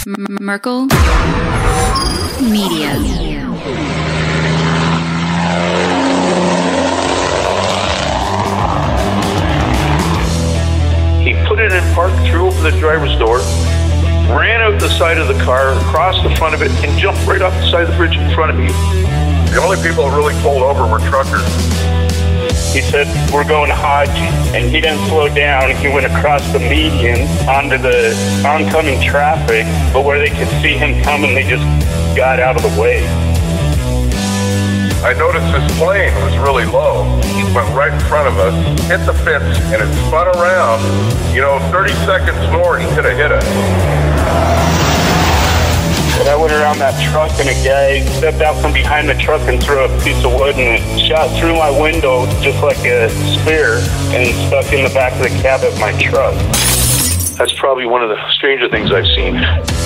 Merkel Media. He put it in park, threw open the driver's door, ran out the side of the car, across the front of it, and jumped right off the side of the bridge in front of me. The only people that really pulled over were truckers. He said, "We're going Hodge," and he didn't slow down. He went across the median onto the oncoming traffic, but where they could see him coming, they just got out of the way. I noticed this plane was really low. It went right in front of us, hit the fence, and it spun around. 30 seconds more, he could have hit us. And I went around that truck, and a guy stepped out from behind the truck and threw a piece of wood, and it shot through my window just like a spear and stuck in the back of the cab of my truck. That's probably one of the stranger things I've seen.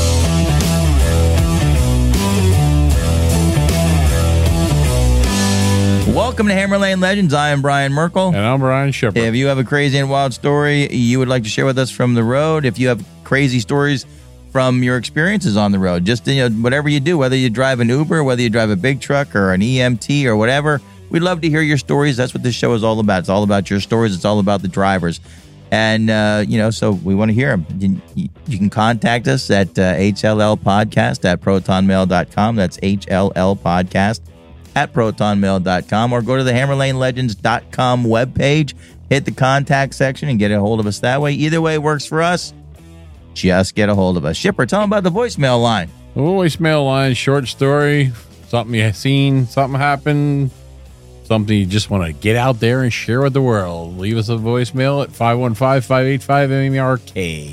Welcome to Hammer Lane Legends. I am Brian Merkel. And I'm Brian Shepard. If you have a crazy and wild story you would like to share with us from the road, if you have crazy stories from your experiences on the road, just whatever you do, whether you drive an Uber, whether you drive a big truck or an EMT or whatever, we'd love to hear your stories. That's what this show is all about. It's all about your stories. It's all about the drivers. And, so we want to hear them. You can contact us at hllpodcast@protonmail.com. That's hllpodcast@protonmail.com, or go to the hammerlanelegends.com webpage, hit the contact section and get a hold of us that way. Either way works for us. Just get a hold of us. Shipper, tell them about the voicemail line. The voicemail line, short story, something you seen, something happened, something you just want to get out there and share with the world. Leave us a voicemail at 515-585-MERK.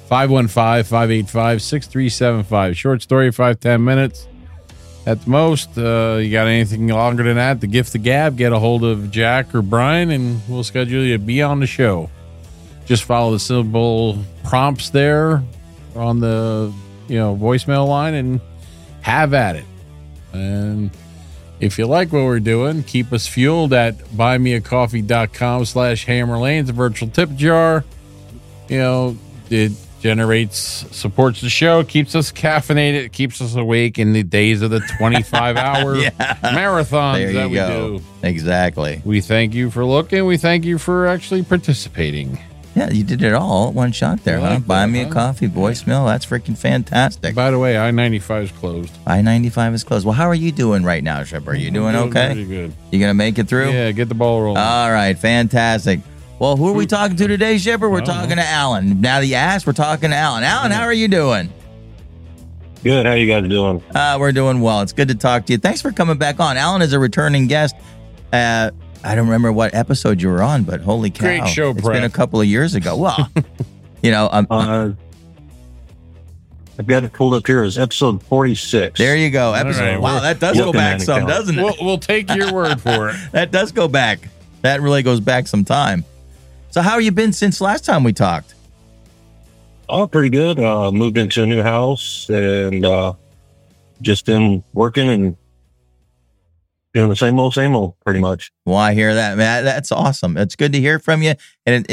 515-585-6375. Short story, 5-10 minutes at the most. You got anything longer than that, the gift the gab, get a hold of Jack or Brian, and we'll schedule you to be on the show. Just follow the simple prompts there on the voicemail line and have at it. And if you like what we're doing, keep us fueled at buymeacoffee.com/hammerlane. It's a virtual tip jar. It generates, supports the show, keeps us caffeinated, keeps us awake in the days of the 25-hour marathons that we do. Exactly. We thank you for looking. We thank you for actually participating. Yeah, you did it all at one shot there, huh? Buy me a coffee voicemail. That's freaking fantastic. By the way, I-95 is closed. I-95 is closed. Well, how are you doing right now, Shepard? Are you doing okay? Pretty good. You going to make it through? Yeah, get the ball rolling. All right, fantastic. Well, who are we talking to today, Shepard? We're talking to Alan. Now that you asked, we're talking to Alan. Alan, how are you doing? Good. How you guys doing? We're doing well. It's good to talk to you. Thanks for coming back on. Alan is a returning guest. I don't remember what episode you were on, but holy cow. Great show, It's been a couple of years ago. Well, I've got it pulled up here as episode 46. There you go. Right. Wow, that does go back some, doesn't it? We'll take your word for it. That does go back. That really goes back some time. So how have you been since last time we talked? Oh, pretty good. Moved into a new house and just been working and doing the same old, pretty much. Well, I hear that, man. That's awesome. It's good to hear from you. And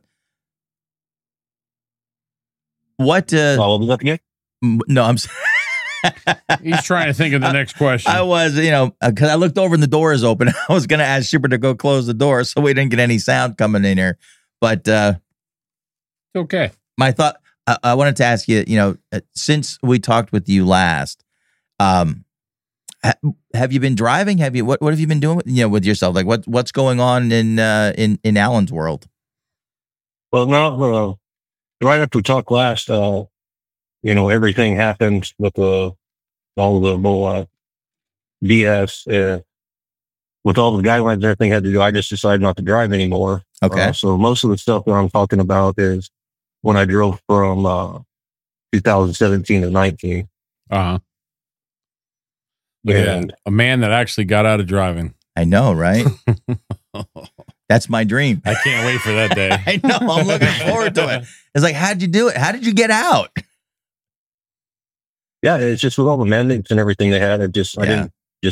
what? No, I'm. He's trying to think of the next question. I was, because I looked over and the door is open. I was going to ask Shipper to go close the door, so we didn't get any sound coming in here. But okay. My thought. I wanted to ask you. Since we talked with you last, have you been driving? What have you been doing with yourself? Like what's going on in Alan's world? Well, no, right after we talked last, everything happened with all the BS, with all the guidelines and everything I had to do. I just decided not to drive anymore. Okay. So most of the stuff that I'm talking about is when I drove from 2017 to 19. Uh-huh. And a man that actually got out of driving. I know, right? That's my dream. I can't wait for that day. I know. I'm looking forward to it. It's like, how'd you do it? How did you get out? Yeah, it's just with all the mandates and everything they had. I didn't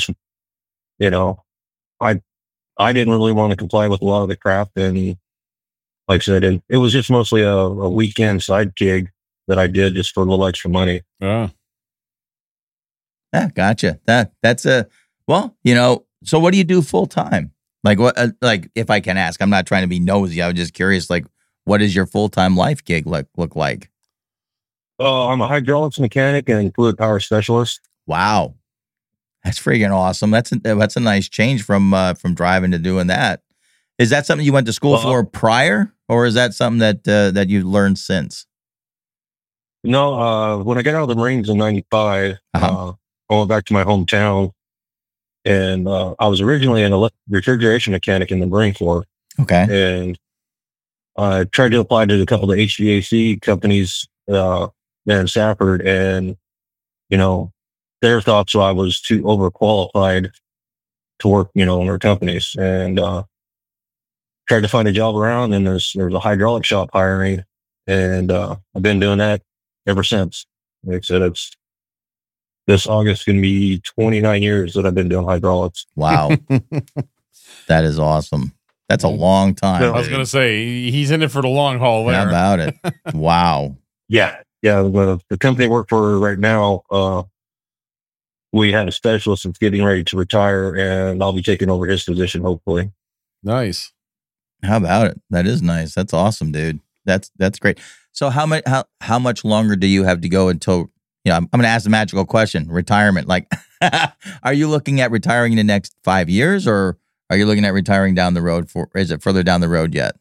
really want to comply with a lot of the crap. And like I said, it was just mostly a weekend side gig. that I did just for a little extra money. Yeah. Yeah, gotcha. That's well, so what do you do full time? Like what? Like if I can ask, I'm not trying to be nosy. I was just curious. Like, what does your full time life gig look like? I'm a hydraulics mechanic and fluid power specialist. Wow, that's freaking awesome. That's a nice change from driving to doing that. Is that something you went to school for prior, or is that something that you learned since? No, when I got out of the Marines in '95, I went back to my hometown, and I was originally an refrigeration mechanic in the Marine Corps. Okay. And I tried to apply to a couple of HVAC companies there in Safford, and their thoughts I was too overqualified to work, in their companies, and tried to find a job around. And there's a hydraulic shop hiring, and I've been doing that ever since. Like I said, it's this August going to be 29 years that I've been doing hydraulics. Wow, that is awesome. That's a long time. I was going to say he's in it for the long haul. There. How about it? Wow. Yeah. The company I work for right now, we have a specialist that's getting ready to retire, and I'll be taking over his position, hopefully. Nice. How about it? That is nice. That's awesome, dude. That's great. So how much longer do you have to go until, I'm going to ask the magical question, retirement. Like, are you looking at retiring in the next 5 years, or are you looking at retiring down the road is it further down the road yet?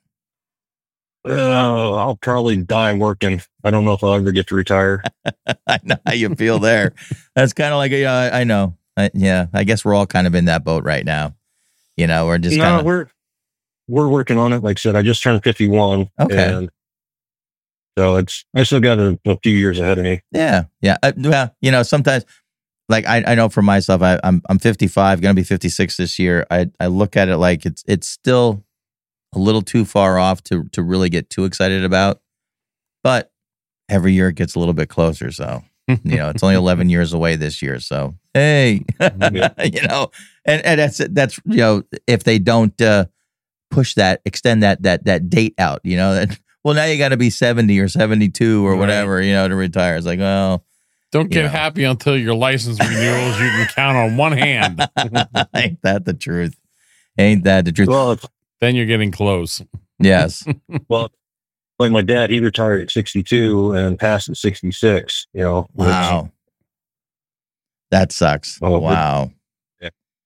I'll probably die working. I don't know if I'll ever get to retire. I know how you feel there. That's kind of like, I know. I guess we're all kind of in that boat right now. We're just we're working on it. Like I said, I just turned 51. Okay. And so I still got a few years ahead of me. Yeah. Yeah. Well, sometimes, like I know for myself, I'm 55, going to be 56 this year. I look at it like it's still a little too far off to really get too excited about, but every year it gets a little bit closer. So, it's only 11 years away this year. So, hey, and that's, if they don't extend that date out, well, now you got to be 70 or 72 or whatever, to retire. It's like, well, don't get happy until your license renewals you can count on one hand. Ain't that the truth? Ain't that the truth? Well, then you're getting close. Yes. Well, like my dad, he retired at 62 and passed at 66, Wow. That sucks. Oh, wow. Yeah.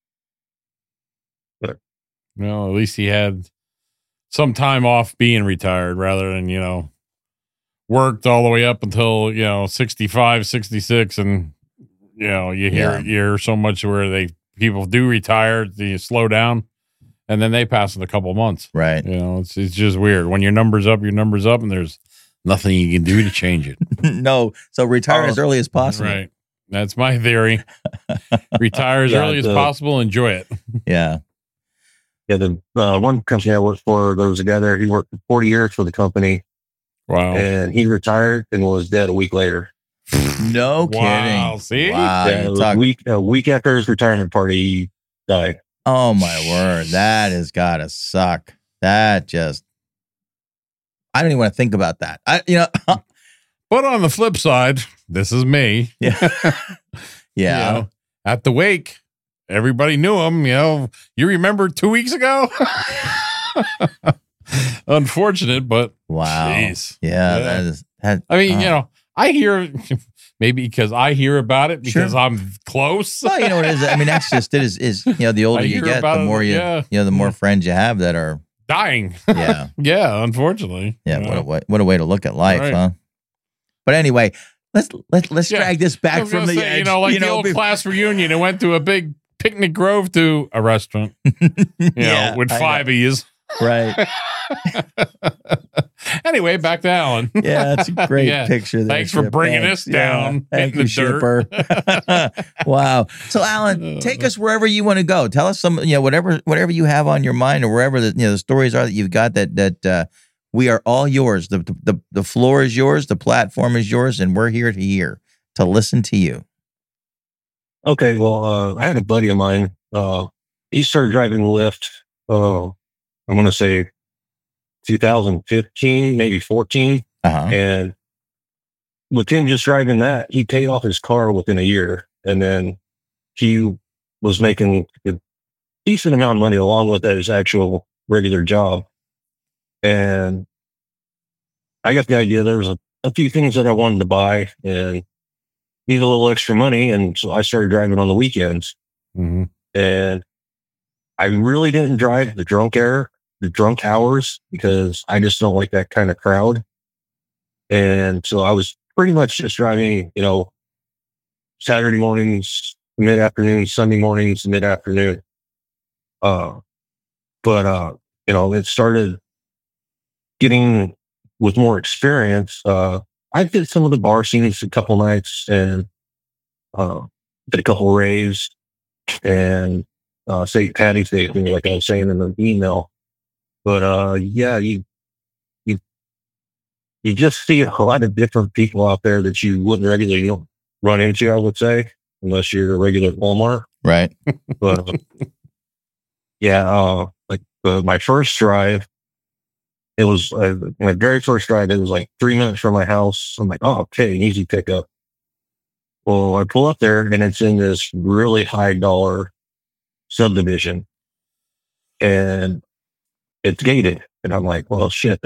Well, at least he had some time off being retired rather than, worked all the way up until, 65, 66. And, you hear so much where people do retire, you slow down, and then they pass in a couple of months. Right. It's just weird. When your number's up, and there's nothing you can do to change it. No. So retire as early as possible. Right. That's my theory. Retire as early as possible. Enjoy it. Yeah. Yeah. The one company I worked for, there was a guy there. He worked for 40 years for the company. Wow. And he retired and was dead a week later. No kidding. Wow. See? Wow. A week after his retirement party, he died. Oh my word. That has got to suck. I don't even want to think about that. But on the flip side, this is me. Yeah. Yeah. At the wake, everybody knew him. You remember 2 weeks ago? Unfortunate, but wow. Geez. Yeah. I hear maybe because I hear about it because I'm close. Well, you know what it is. I mean, that's just it. Is the older you get, the more the more friends you have that are dying. Yeah. Yeah. Unfortunately. Yeah. What a way to look at life, huh? But anyway, let's drag this back from the edge. Like the old class reunion. It went to a big picnic grove to a restaurant. With 5 of yous. Right. Anyway, back to Alan. Yeah, that's a great picture there. Thanks for bringing us down. Yeah, thank you, Shipper. Wow. So, Alan, take us wherever you want to go. Tell us some, whatever you have on your mind, or wherever the stories are that you've got. That we are all yours. The floor is yours. The platform is yours, and we're here to listen to you. Okay. Well, I had a buddy of mine. He started driving Lyft. I'm going to say 2015, maybe 14. Uh-huh. And with him just driving that, he paid off his car within a year. And then he was making a decent amount of money along with his actual regular job. And I got the idea there was a few things that I wanted to buy and need a little extra money. And so I started driving on the weekends. Mm-hmm. And I really didn't drive the drunk hours because I just don't like that kind of crowd. And so I was pretty much just driving, Saturday mornings, mid-afternoon, Sunday mornings, mid-afternoon. But it started getting with more experience. I did some of the bar scenes a couple nights and did a couple raves and St. Patty's Day, like I was saying in the email. But you just see a lot of different people out there that you wouldn't regularly run into, I would say, unless you're a regular Walmart. Right. But my first drive, it was my very first drive. It was like 3 minutes from my house. I'm like, oh, okay, an easy pickup. Well, I pull up there and it's in this really high dollar subdivision, and it's gated. And I'm like, well, shit.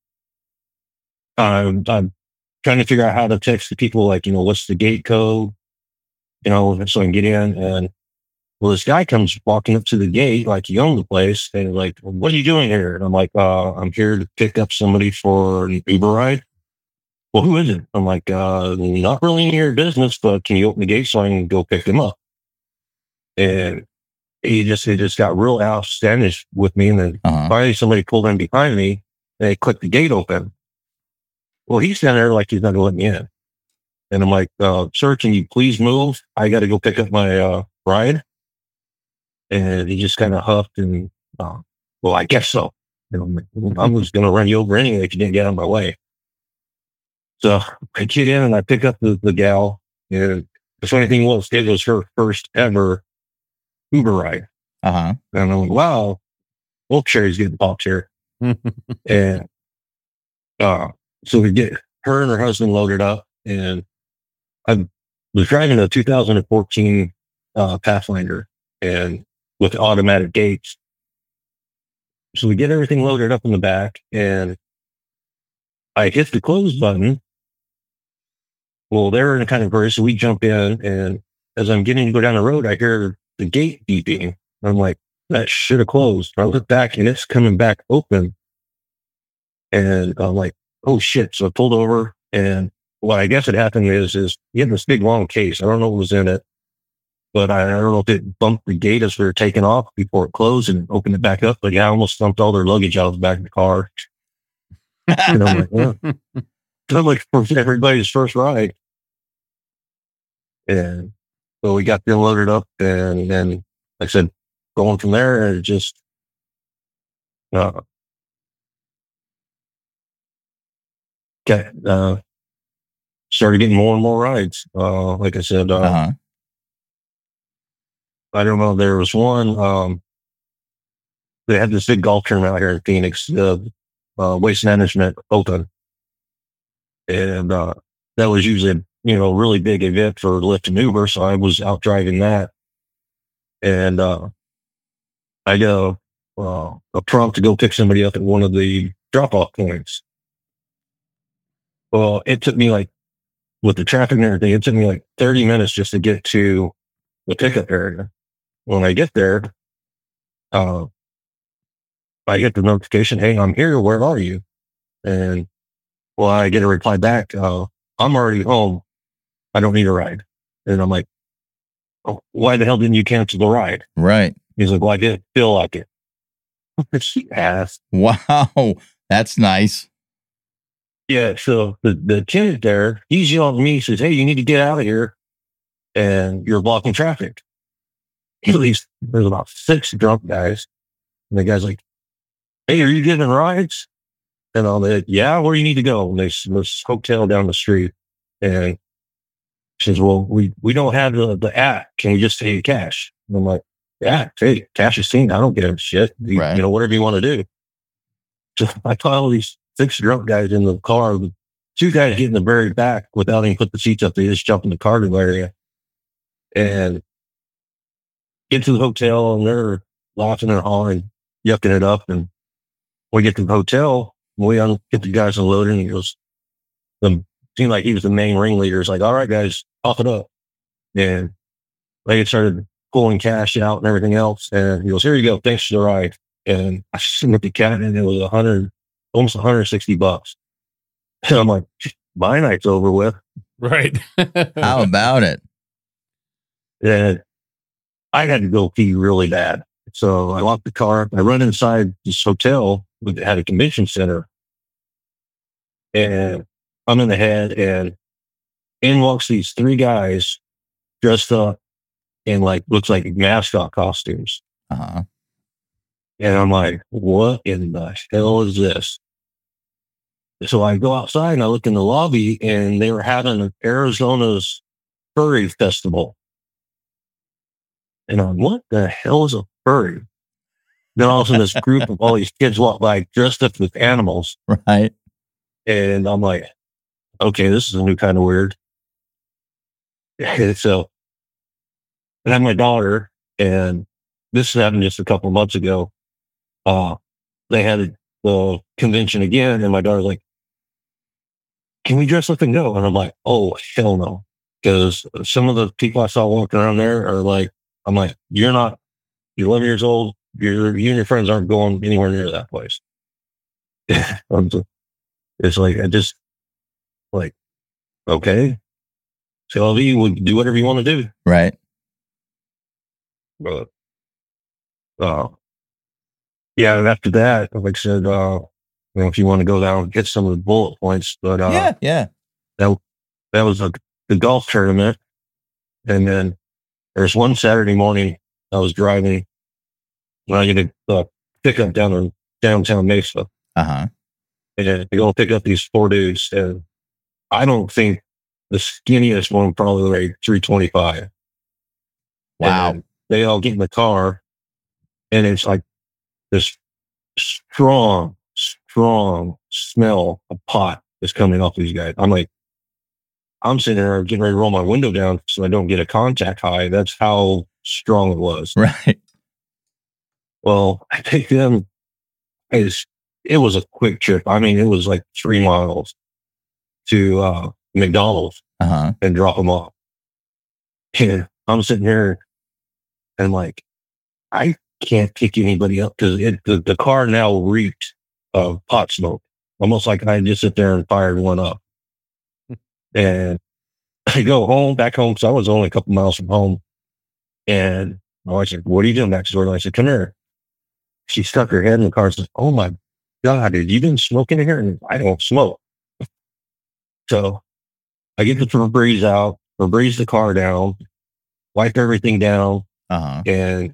I'm trying to figure out how to text the people, like, what's the gate code, so I can get in. And well, this guy comes walking up to the gate, like he owned the place, and like, well, what are you doing here? And I'm like, I'm here to pick up somebody for an Uber ride. Well, who is it? I'm like, not really in your business, but can you open the gate so I can go pick him up? And it just got real outstanding with me. And then finally somebody pulled in behind me and they clicked the gate open. Well, he's standing there like he's not going to let me in. And I'm like, sir, can you please move? I got to go pick up my ride. And he just kind of huffed and, well, I guess so. And I'm like, I was going to run you over anyway if you didn't get out of my way. So I get in and I pick up the gal. And the funny thing was, it was her first ever Uber ride. And I'm like, wow, Wiltshire's getting popped here. And so we get her and her husband loaded up, and I was driving a 2014 Pathfinder and with automatic gates. So we get everything loaded up in the back, and I hit the close button. Well, they're in a kind of hurry, so we jump in, and as I'm getting to go down the road, I hear the gate beeping. I'm like, that should have closed. I look back, and it's coming back open. And I'm like, oh shit. So I pulled over, and what I guess had happened is he had this big long case. I don't know what was in it, but I don't know if it bumped the gate as we were taking off before it closed and opened it back up. But yeah, I almost dumped all their luggage out of the back of the car. And I'm like, yeah. So I'm like, for everybody's first ride. And so we got them loaded up, and then, like I said, going from there, it just, started getting more and more rides. Like I said, I don't know. There was one, they had this big golf tournament out here in Phoenix, Waste Management Open. And, that was usually, a really big event for Lyft and Uber. So I was out driving that. And, I got a prompt to go pick somebody up at one of the drop-off points. Well, it took me with the traffic and everything, it took me 30 minutes just to get to the pickup area. When I get there, I get the notification, hey, I'm here. Where are you? And well, I get a reply back. I'm already home. I don't need a ride. And I'm like, oh, why the hell didn't you cancel the ride? Right. He's like, well, I didn't feel like it. She asked. Wow. That's nice. Yeah. So the kid there, he's yelling at me. He says, hey, you need to get out of here. And you're blocking traffic. At least there's about 6 drunk guys. And the guy's like, hey, are you giving rides? And I'm like, yeah, where do you need to go? And there's this hotel down the street. And she says, well, we don't have the app. Can we just pay cash? And I'm like, yeah, hey, cash is seen. I don't give a shit. Whatever you want to do. So I call all these 6 drunk guys in the car with two guys get in the very back without even put the seats up. They just jump in the cargo area and get to the hotel, and they're laughing and hollering, yucking it up. And we get to the hotel, we get the guys unloaded, and he goes, seemed like he was the main ringleader. It's like, all right, guys, off it up. And they started pulling cash out and everything else. And he goes, here you go. Thanks for the ride. And I looked at the cat, and it was almost $160. And I'm like, my night's over with. Right. How about it? And I had to go pee really bad. So I locked the car. I run inside this hotel that had a convention center. And I'm in the head, and in walks these three guys dressed up in looks like mascot costumes. Uh-huh. And I'm like, what in the hell is this? So I go outside and I look in the lobby, and they were having Arizona's furry festival. And I'm, what the hell is a furry? Then all of a sudden, this group of all these kids walk by dressed up with animals. Right. And I'm like, okay, this is a new kind of weird. So I have my daughter, and this happened just a couple of months ago. They had the convention again, and my daughter's like, can we dress up and go? And I'm like, oh, hell no. Because some of the people I saw walking around there are like, I'm like, you're 11 years old. You and your friends aren't going anywhere near that place. It's like, I just like, okay. So LV would do whatever you want to do. Right. But, yeah. And after that, like I said, if you want to go down and get some of the bullet points, but, yeah. That was the golf tournament. And then there's one Saturday morning I was driving when I get a pickup down in downtown Mesa. Uh-huh. And I go pick up these four dudes, and I don't think the skinniest one probably weighed 325. Wow. And they all get in the car, and it's like this strong smell of pot is coming off these guys. I'm like, I'm sitting there getting ready to roll my window down so I don't get a contact high. That's how strong it was. Right. Well, I take them. It was a quick trip. I mean, it was like 3 miles to McDonald's and drop them off. And I'm sitting here and like, I can't pick anybody up because the car now reeked of pot smoke, almost like I just sit there and fired one up. And I go back home, because I was only a couple miles from home. And my wife said, what are you doing next door? And I said, come here. She stuck her head in the car and said, oh my God, have you been smoking in here? And I don't smoke. So I get the Febreze out, Febreze the car down, wipe everything down, and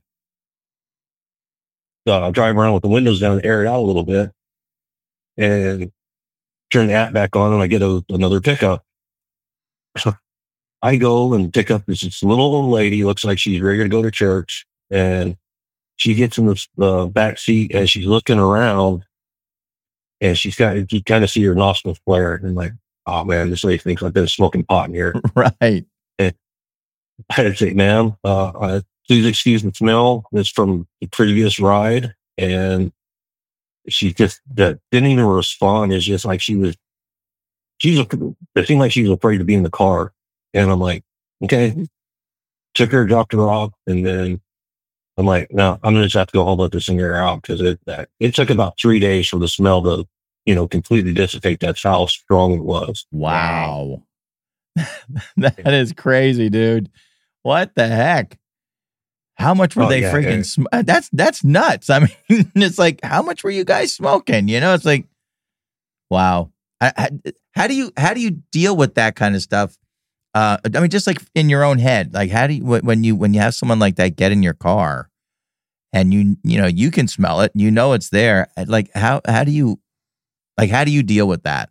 drive around with the windows down, air it out a little bit, and turn the app back on, and I get another pickup. So I go and pick up this little old lady, looks like she's ready to go to church, and she gets in the back seat, and she's looking around, and you kind of see her nostrils flare, and like, oh man, this lady thinks I've been smoking pot in here. Right. And I had to say, ma'am, please excuse the smell. It's from the previous ride. And she just didn't even respond. It's just like it seemed like she was afraid to be in the car. And I'm like, okay. Took her, dropped her off, and then I'm like, no, I'm gonna just have to go home, let this thing air out, because it took about 3 days for the smell to, completely dissipate. That's how strong it was. Wow. That is crazy, dude. What the heck? How much were they freaking? That's nuts. I mean, it's like, how much were you guys smoking? It's like, wow. How do you deal with that kind of stuff? I mean, just like in your own head, like how do you, when you have someone like that get in your car, and you can smell it, it's there. Like how do you deal with that?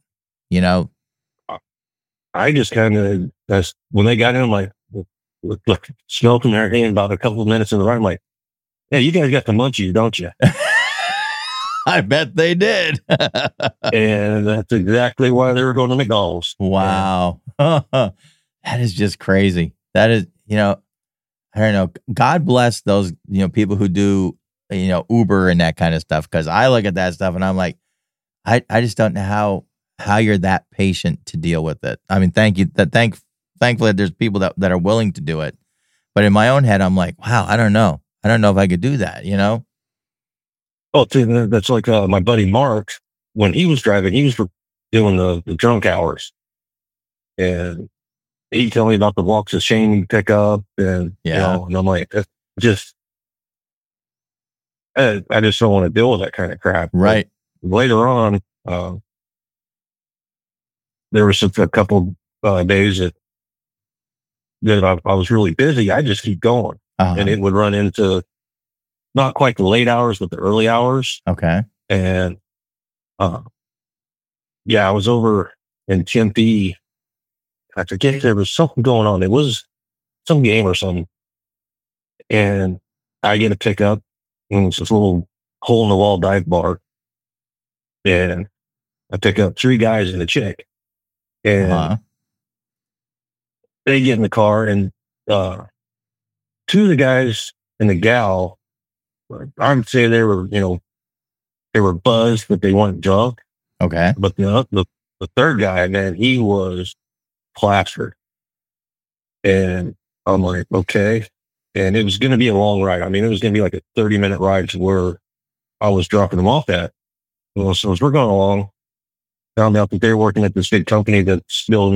I just kind of, when they got in, I'm like, look, smelled in their hand about a couple of minutes in the ride. I'm like, yeah, you guys got the munchies, don't you? I bet they did. And that's exactly why they were going to McDonald's. Wow. That is just crazy. That is, I don't know. God bless those, people who do, Uber and that kind of stuff. Cause I look at that stuff and I'm like, I just don't know how you're that patient to deal with it. I mean, thankfully that there's people that are willing to do it. But in my own head, I'm like, wow, I don't know. I don't know if I could do that, Oh, that's like my buddy Mark. When he was driving, he was doing the drunk hours. And he told me about the walks of shame you pick up. And, and I'm like, I just don't want to deal with that kind of crap. Right. But later on, there was a couple days that I was really busy. I just keep going. And it would run into not quite the late hours, but the early hours. Okay. And, I was over in Tempe. I forget, there was something going on. It was some game or something. And I get a pickup, and it's this little hole in the wall dive bar. And I pick up 3 guys and a chick. And they get in the car, and 2 of the guys and the gal, I would say they were, they were buzzed, but they weren't drunk. Okay. But the third guy, man, he was plastered. And I'm like, okay. And it was going to be a long ride. I mean, it was going to be like a 30-minute ride to where I was dropping them off at. Well, so as we're going along, found out that they're working at this big company that's building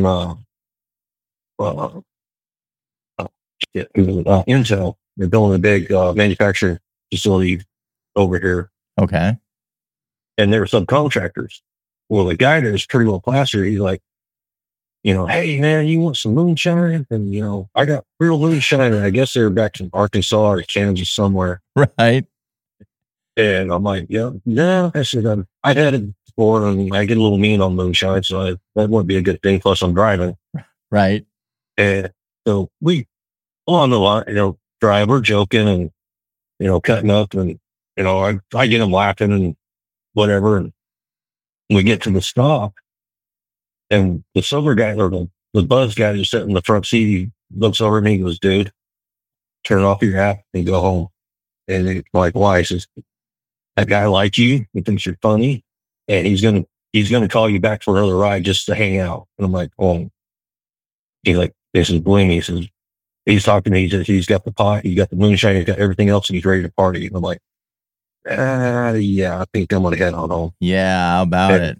Intel. They're building a big manufacturing facility over here. Okay. And they were subcontractors. Well, the guy that was pretty well plastered, he's like, hey, man, you want some moonshine? And, I got real moonshine. And I guess they were back in Arkansas or Kansas somewhere. Right. And I'm like, yeah. I said, I've had it before, and I get a little mean on moonshine, so that wouldn't be a good thing. Plus, I'm driving. Right. And so we, on the line, drive, we're joking and, cutting up, and, I get them laughing and whatever. And we get to the stop, and the sober guy, or the buzz guy who's sitting in the front seat, he looks over at me and goes, dude, turn off your app and go home. And it's like, why? He says, that guy likes you. He thinks you're funny, and he's going to call you back for another ride just to hang out. And I'm like, oh, he's like, this is believe me. He says, he's talking to me. He says, he's got the pot, he's got the moonshine, he's got everything else, and he's ready to party. And I'm like, yeah, I think I'm going to head on home. Yeah. How about it?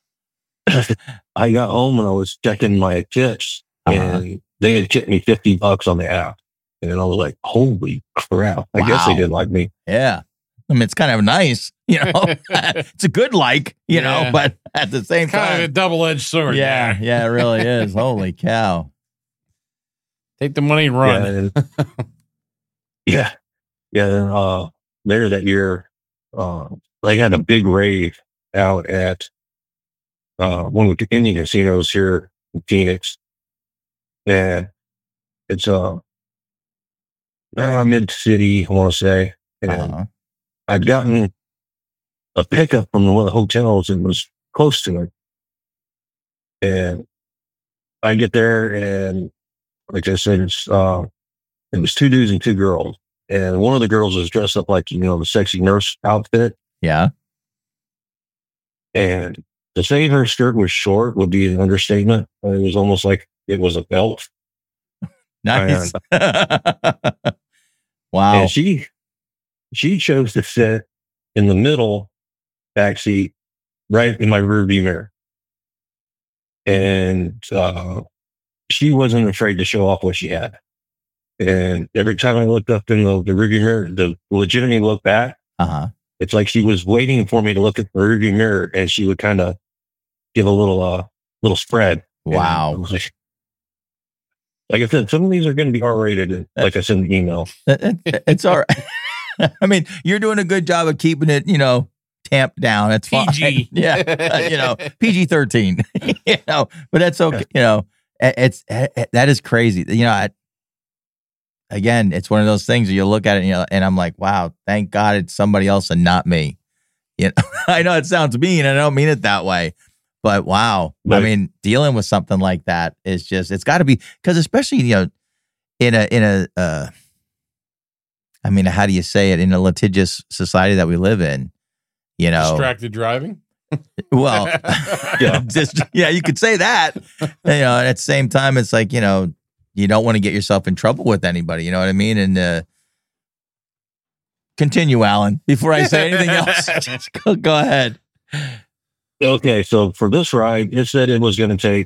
I got home and I was checking my tips, and they had tipped me $50 on the app. And I was like, holy crap. I guess they didn't like me. Yeah. I mean, it's kind of nice, it's a good but at the same time, kind of a double-edged sword. Yeah. Yeah, it really is. Holy cow. Take the money and run. Yeah. Later that year, they had a big rave out at one of the Indian casinos here in Phoenix. And it's mid-city, I want to say. And I'd gotten a pickup from one of the hotels and was close to it. And I get there, and like I said, it was 2 dudes and 2 girls. And one of the girls was dressed up like, the sexy nurse outfit. Yeah. And to say her skirt was short would be an understatement. It was almost like it was a belt. Nice. Wow. And she chose to sit in the middle backseat, right in my rearview mirror. And she wasn't afraid to show off what she had. And every time I looked up in the rearview mirror, the legitimately look back, it's like she was waiting for me to look at the rearview mirror, and she would kind of give a little spread. Wow. Like I said, some of these are going to be R-rated, like I said in the email. It's all right. I mean, you're doing a good job of keeping it, tamped down. It's PG. Fine. Yeah. PG-13, but that's okay. That is crazy. Again, it's one of those things where you look at it and I'm like, wow, thank God it's somebody else and not me. You know, I know it sounds mean. I don't mean it that way, but wow. Right. I mean, dealing with something like that is just, it's got to be, because especially, you know, in a I mean, how do you say it, in a litigious society that we live in, you know, Distracted driving. well, yeah, you could say that, you know, and at the same time, it's like, you know, you don't want to get yourself in trouble with anybody, you know what I mean? And continue, Alan, before I say anything else. Just go ahead. Okay, so for this ride, it said it was going to take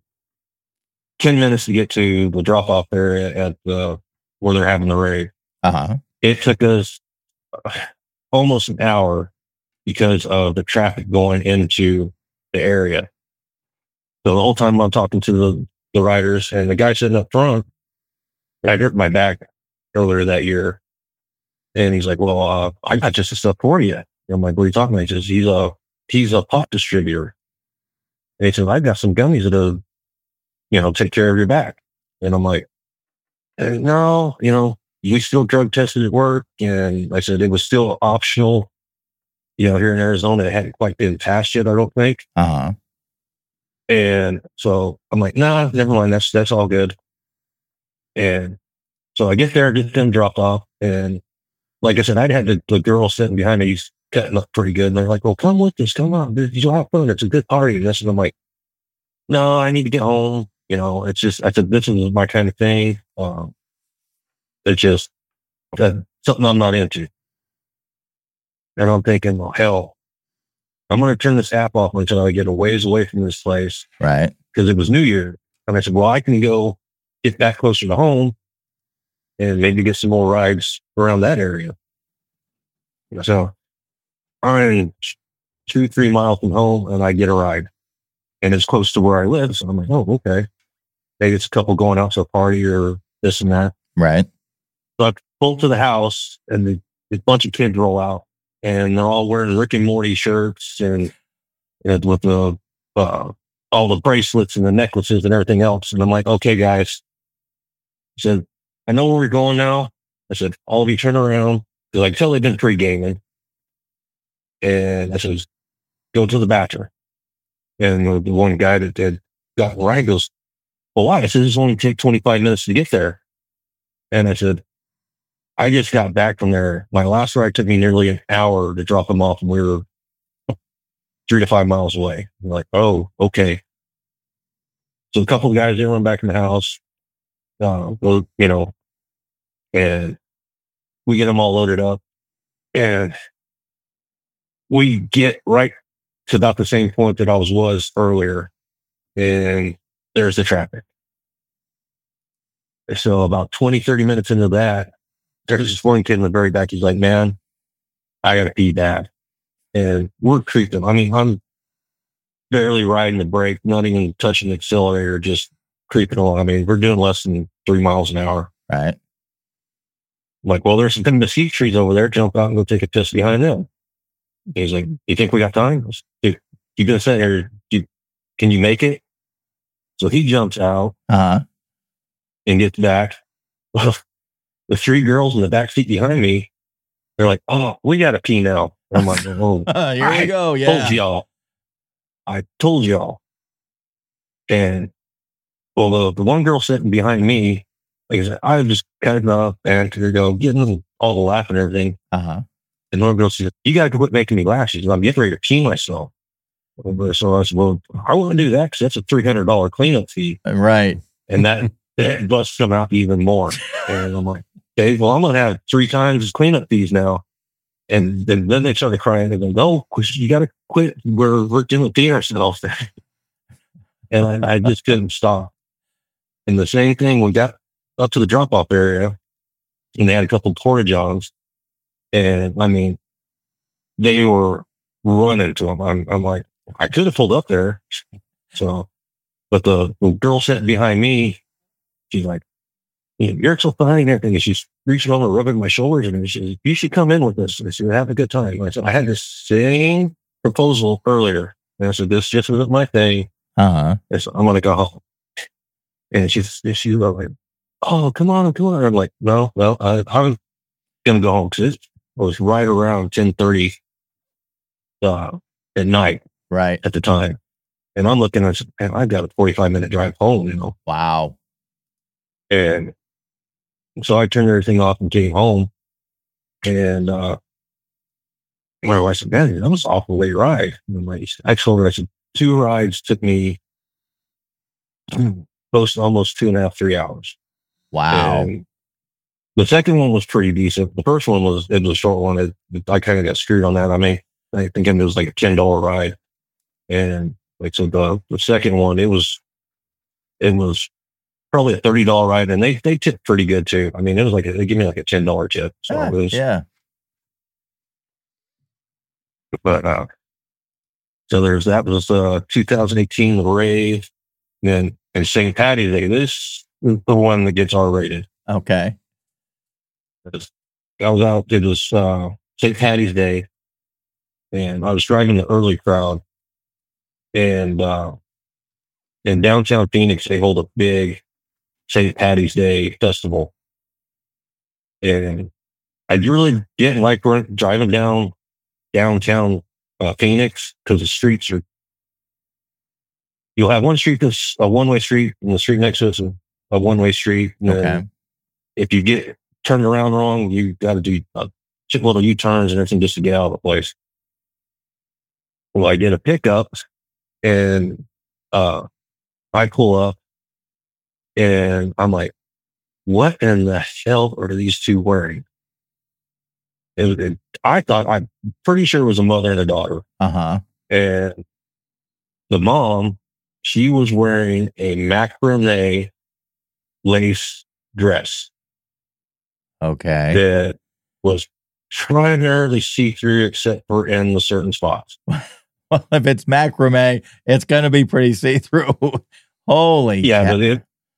10 minutes to get to the drop-off area at where they're having the raid. Uh-huh. It took us almost an hour because of the traffic going into the area. So the whole time I'm talking to the riders, and the guy sitting up front, I hurt my back earlier that year. And he's like, well, I got just the stuff for you. And I'm like, what are you talking about? He says, he's a pot distributor. And he said, I got some gummies that'll, you know, take care of your back. And I'm like, no, you know, we still drug tested at work. And I said, it was still optional. You know, here in Arizona, it hadn't quite been passed yet, I don't think. Uh-huh. And so I'm like, nah, never mind. That's all good. And so I get there, get them dropped off. And like I said, I'd had the girl sitting behind me, he's cutting up pretty good. And they're like, well, come with us. Come on. You'll have fun. It's a good party. And I'm like, no, I need to get home. You know, it's just, I said, this is my kind of thing. It's just something I'm not into. And I'm thinking, well, hell, I'm going to turn this app off until I get a ways away from this place. Right. Because it was New Year. And I said, well, I can go get back closer to home and maybe get some more rides around that area. So I'm 2-3 miles from home and I get a ride. And it's close to where I live. So I'm like, oh, okay. Maybe it's a couple going out to a party or this and that. Right. So I pull to the house and a bunch of kids roll out. And they're all wearing Rick and Morty shirts and with the all the bracelets and the necklaces and everything else. And I'm like, okay, guys. I said, I know where we're going now. I said, all of you turn around. Because I can tell they've been pre-gaming. And I said, go to the bathroom. And the one guy that had gotten right goes, well, why? I said, this only take 25 minutes to get there. And I said, I just got back from there. My last ride took me nearly an hour to drop them off, and we were 3 to 5 miles away. I'm like, oh, okay. So a couple of guys, they run back in the house, you know, and we get them all loaded up, and we get right to about the same point that I was earlier, and there's the traffic. So about 20, 30 minutes into that, there's this one kid in the very back. He's like, man, I got to pee bad. And we're creeping. I mean, I'm barely riding the brake, not even touching the accelerator, just creeping along. I mean, we're doing less than 3 miles an hour. Right. I'm like, well, there's some mesquite trees over there. Jump out and go take a piss behind them. He's like, you think we got time? Dude, you gonna sit here? Can you make it? So he jumps out and gets back. Well, the 3 girls in the back seat behind me, they're like, oh, we got to pee now. And I'm like, oh, here we go. Yeah. I told y'all. And well, the one girl sitting behind me, like I said, I was just cutting up and getting all the laugh and everything. Uh-huh. And the one girl says, you got to quit making me laugh. She says, I'm getting ready to pee myself. So I said, well, I wouldn't do that because that's a $300 cleanup fee. Right. And that busts them out even more. And I'm like, okay, well, I'm going to have 3 times as cleanup fees now. And then they started crying. They go, no, you got to quit. We're doing pee ourselves. And I just couldn't stop. And the same thing, we got up to the drop-off area, and they had a couple porta johns. And I mean, they were running to them. I'm like, I could have pulled up there. So, but the girl sitting behind me, she's like, you're so funny and everything. And she's reaching over, rubbing my shoulders, and she says, you should come in with us. And I said, have a good time. And I said, I had this same proposal earlier. And I said, this just wasn't my thing. Uh-huh. I said, I'm going to go home. And she's like, oh, come on. I'm like, no, I'm going to go home because it was right around 10:30 at night Right. at the time. And I'm looking, I said, man, I've got a 45-minute drive home, you know. Wow. And so I turned everything off and came home. And my wife said, man, that was an awful late ride. And I told her, I said, 2 rides took me close to almost 2.5, 3 hours. Wow. And the second one was pretty decent. The first one was a short one. I kind of got screwed on that. I think it was like a $10 ride. And like, so the second one, it was probably a $30 ride, and they tipped pretty good too. I mean, it was like they gave me like a $10 tip. So it was, yeah. But so that was 2018 the rave, and St. Patty's Day. This is the one that gets R-rated. Okay. I was out. It was St. Patty's Day, and I was driving the early crowd, and in downtown Phoenix they hold a big St. Patty's Day festival, and I really didn't like driving downtown Phoenix because the streets are. You'll have one street that's a one-way street, and the street next to it's a one-way street. And then if you get turned around wrong, you got to do a shitload of U-turns and everything just to get out of the place. Well, I did a pickup, and I pull up, and I'm like, "What in the hell are these two wearing?" I'm pretty sure it was a mother and a daughter. And the mom, she was wearing a macrame lace dress. Okay. That was primarily see-through except for in the certain spots. Well, if it's macrame, it's going to be pretty see-through. Holy yeah.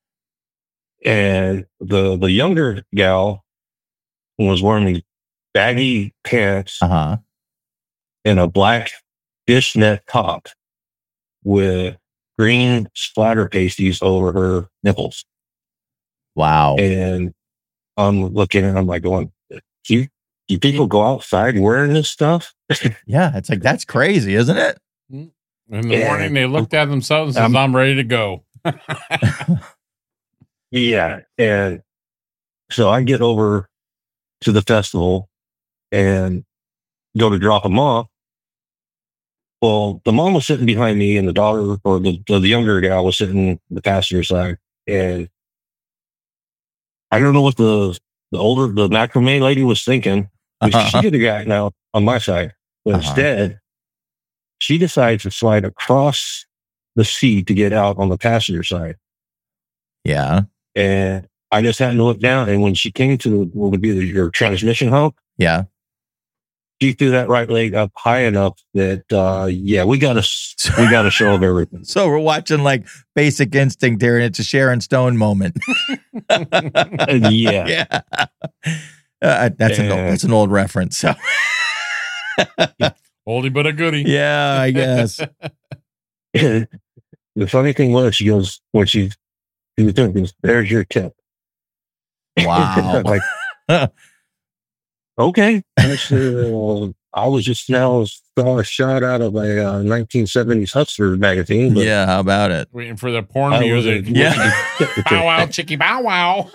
And the younger gal was wearing these baggy pants and a black fishnet top with green splatter pasties over her nipples. Wow. And I'm looking and I'm like going, do people go outside wearing this stuff? Yeah, it's like, that's crazy, isn't it? In the morning, they looked at themselves and said, I'm ready to go. Yeah. And so I get over to the festival and go to drop them off. Well, the mom was sitting behind me, and the daughter, or the younger gal, was sitting on the passenger side. And I don't know what the macrame lady was thinking. She could have gotten out on my side, but instead, she decides to slide across the seat to get out on the passenger side. Yeah. And I just happened to look down, and when she came to what would be your transmission hump, yeah, she threw that right leg up high enough that we got to show them everything. So we're watching like Basic Instinct here, and it's a Sharon Stone moment. Yeah. That's an old reference. So oldie but a goodie. Yeah, I guess. The funny thing was, she goes when she was doing things, there's your tip. Wow. Like, okay. I was just now saw a shot out of a 1970s Hustler magazine. But yeah, how about it? Waiting for the porn music. Yeah. Bow wow, chicky bow wow.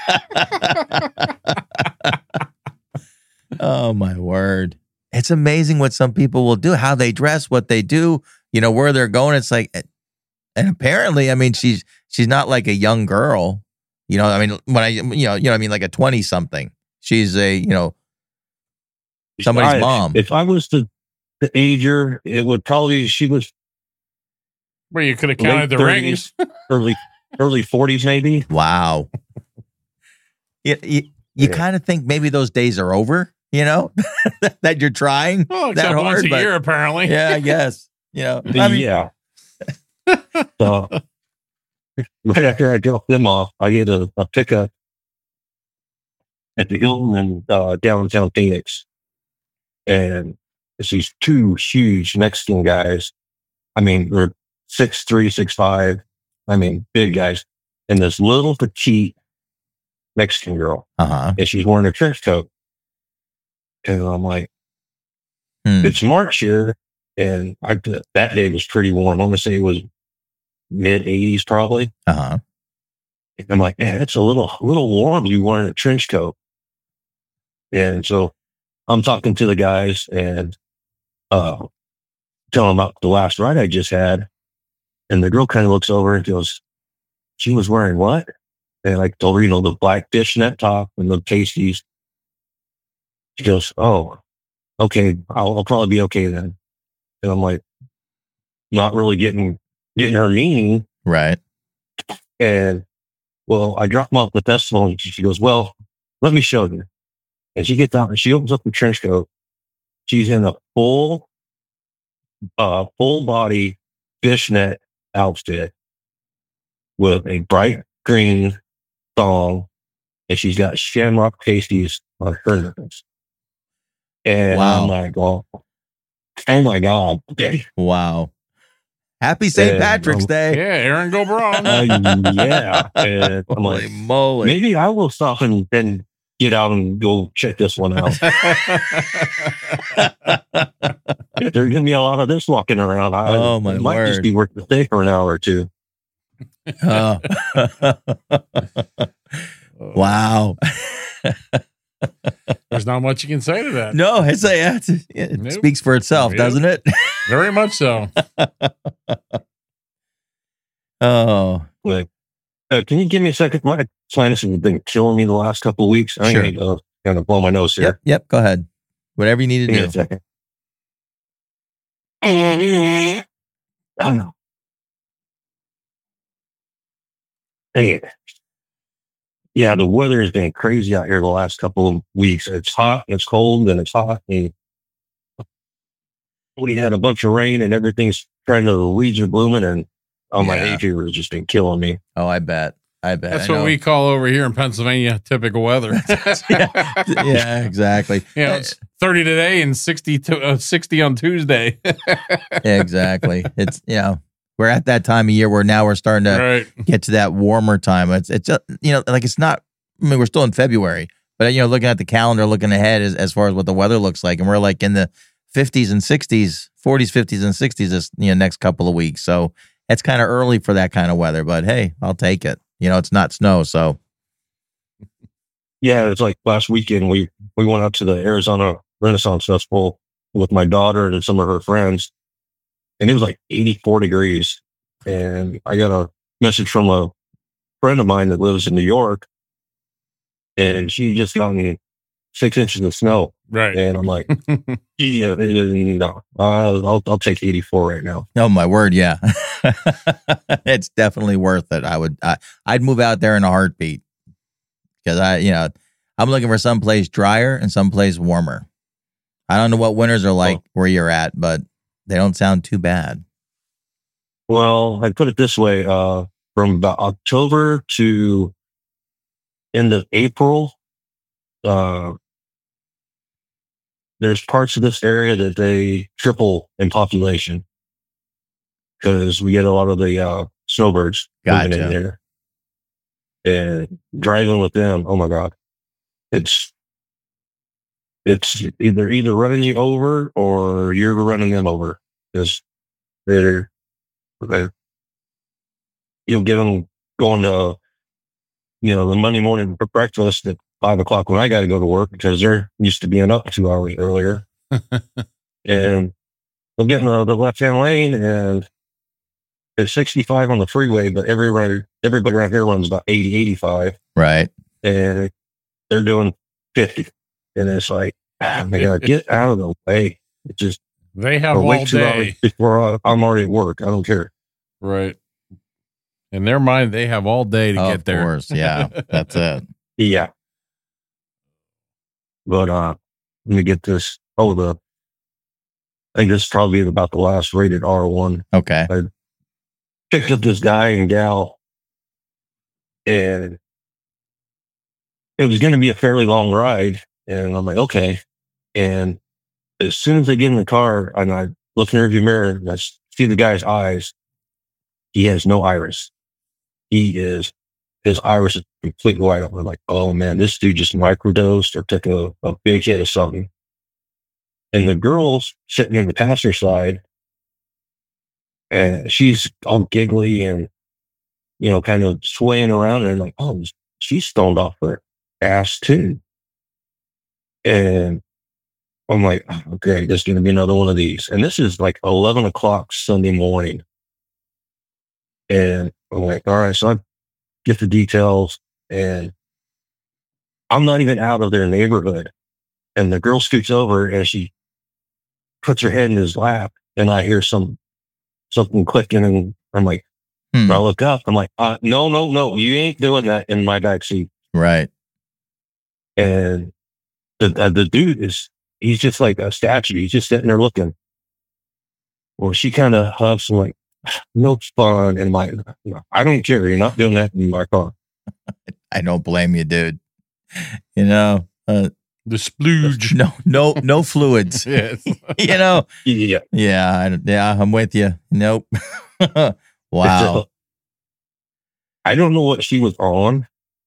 Oh, my word. It's amazing what some people will do, how they dress, what they do, where they're going. It's like, and apparently, I mean, she's not like a young girl, I mean, when I mean, like a 20 something, she's a, somebody's mom. If I was to age her, it would probably, she was. Well, you could have counted the 30s, rings. early 40s, maybe. Wow. You kind of think maybe those days are over, that you're trying well, that hard. Once a year, apparently. Yeah, I guess. I mean, yeah. So right after I dropped them off, I get a pickup at the Hilton in downtown Phoenix. And it's these two huge Mexican guys. I mean, they're 6'3", 6'5". I mean, big guys. And this little petite Mexican girl. And she's wearing a trench coat. And I'm like, it's March here. And that day was pretty warm. I'm going to say it was mid 80s probably. Uh-huh. And I'm like, man, it's a little warm. You wearing a trench coat. And so I'm talking to the guys and telling them about the last ride I just had. And the girl kind of looks over and goes, she was wearing what? And I told her, the black fishnet top and the pasties. She goes, oh, okay, I'll probably be okay then. And I'm like, not really getting her meaning. Right. And well, I dropped them off at the festival and she goes, well, let me show you. And she gets out and she opens up the trench coat. She's in a full body fishnet outfit with a bright green thong, and she's got shamrock pasties on her nipples. And Wow. I'm like, oh my God. Wow. Happy St. Patrick's Day. Yeah, Aaron, go Brown. Yeah. And I'm Holy like, moly. maybe I will stop and then get out and go check this one out. There's going to be a lot of this walking around. Oh, my it might word. just be worth the stay for an hour or two. Oh. Wow. There's not much you can say to that. No, it Nope. speaks for itself, Yep. doesn't it? Very much so. Oh, Like, can you give me a second? My sinuses have been killing me the last couple of weeks. I Sure. need to kind of blow my nose here. yep. Go ahead. Whatever you need to Give me a do. second. I don't know. Hey, yeah, the weather has been crazy out here the last couple of weeks. It's hot, it's cold, and it's hot. And we had a bunch of rain, and everything's trying to, the weeds are blooming, and my Yeah. hay fever has just been killing me. Oh, I bet. That's I what know. we call over here in Pennsylvania typical weather. Yeah, exactly. It's 30 today and 60 on Tuesday. Yeah, exactly. It's, we're at that time of year where now we're starting to Right. get to that warmer time. It's like it's not, I mean, we're still in February, but looking at the calendar, looking ahead as far as what the weather looks like, and we're like in the 50s and 60s, 40s, 50s and 60s this next couple of weeks. So it's kind of early for that kind of weather, but hey, I'll take it. It's not snow, so Yeah, it's like last weekend we went out to the Arizona Renaissance Festival with my daughter and some of her friends, and it was like 84 degrees. And I got a message from a friend of mine that lives in New York, and she just got me 6 inches of snow. Right. And I'm like, yeah, no, I'll take 84 right now. oh my word, yeah. It's definitely worth it. I'd move out there in a heartbeat because I'm looking for someplace drier and someplace warmer. I don't know what winters are like where you're at, but they don't sound too bad. Well, I put it this way, from about October to end of April, there's parts of this area that they triple in population because we get a lot of the snowbirds moving in Gotcha. there. And driving with them, oh my God, it's either running you over or you're running them over because you'll get them going to the Monday morning for breakfast at 5 o'clock when I got to go to work because they're used to being up 2 hours earlier. And they'll get in the left-hand lane and it's 65 on the freeway, but everybody around here runs about 80, 85. Right. And they're doing 50. And it's like, I gotta get out of the way. It's just, They have or all wait 2 hours day. before I'm already at work. I don't care. Right. In their mind, they have all day to get there. Of course, yeah. That's it. Yeah. But let me get this. I think this is probably about the last rated R1. Okay. Picked up this guy and gal, and it was going to be a fairly long ride. And I'm like, okay. And as soon as I get in the car and I look in the rearview mirror and I see the guy's eyes, he has no iris. His iris is completely wide open. I'm like, oh man, this dude just microdosed or took a big hit of something. And the girl's sitting in the passenger side, and she's all giggly and, kind of swaying around, and like, oh, she's stoned off her ass too. And I'm like, oh, okay, there's going to be another one of these. And this is like 11 o'clock Sunday morning. And I'm like, all right, so I get the details, and I'm not even out of their neighborhood. And the girl scoots over and she puts her head in his lap, and I hear something clicking, and I'm like, I look up, I'm like, no, you ain't doing that in my backseat. Right. And the dude he's just like a statue. He's just sitting there looking. Well, she kind of huffs and like, no fun. And I don't care. You're not doing that in my car. I don't blame you, dude. The splooge. No fluids. Yes. Yeah. I'm with you. Nope. Wow. I don't know what she was on.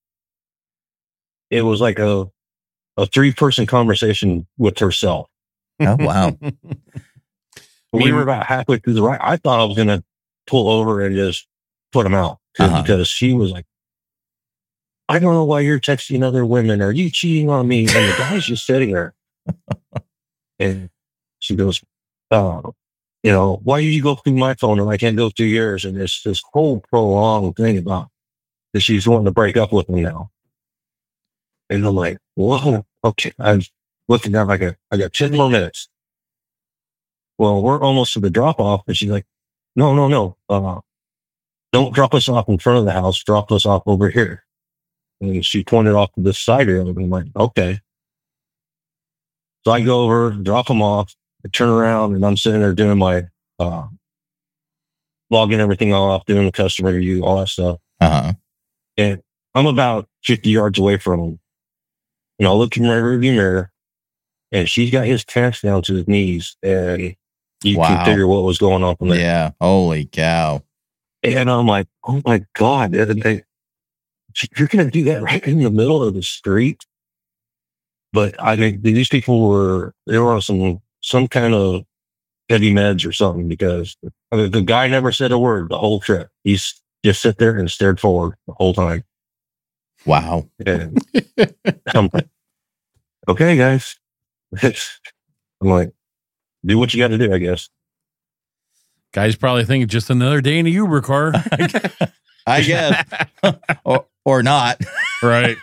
It was like a 3-person conversation with herself. Oh, wow. We were about halfway through the ride. I thought I was going to pull over and just put him out because she was like, I don't know why you're texting other women. Are you cheating on me? And the guy's just sitting there. And she goes, why do you go through my phone and I can't go through yours? And it's this whole prolonged thing about that she's wanting to break up with him now. And I'm like, whoa, okay. I'm looking down like I got 10 more minutes. Well, we're almost to the drop off. And she's like, no. Don't drop us off in front of the house. Drop us off over here. And she pointed off to the side of it. I'm like, okay. So I go over, drop them off. I turn around, and I'm sitting there doing my logging everything off, doing the customer review, all that stuff. And I'm about 50 yards away from him. And I look in my rearview mirror, and she's got his pants down to his knees, and you can figure what was going on from there. Yeah, holy cow! And I'm like, oh my God, you're going to do that right in the middle of the street? But I think these people they were on some kind of heavy meds or something, because the guy never said a word the whole trip. He's just sit there and stared forward the whole time. Wow. And I'm like, okay, guys. I'm like, do what you got to do, I guess. Guys probably think just another day in a Uber car. I guess. or not. Right.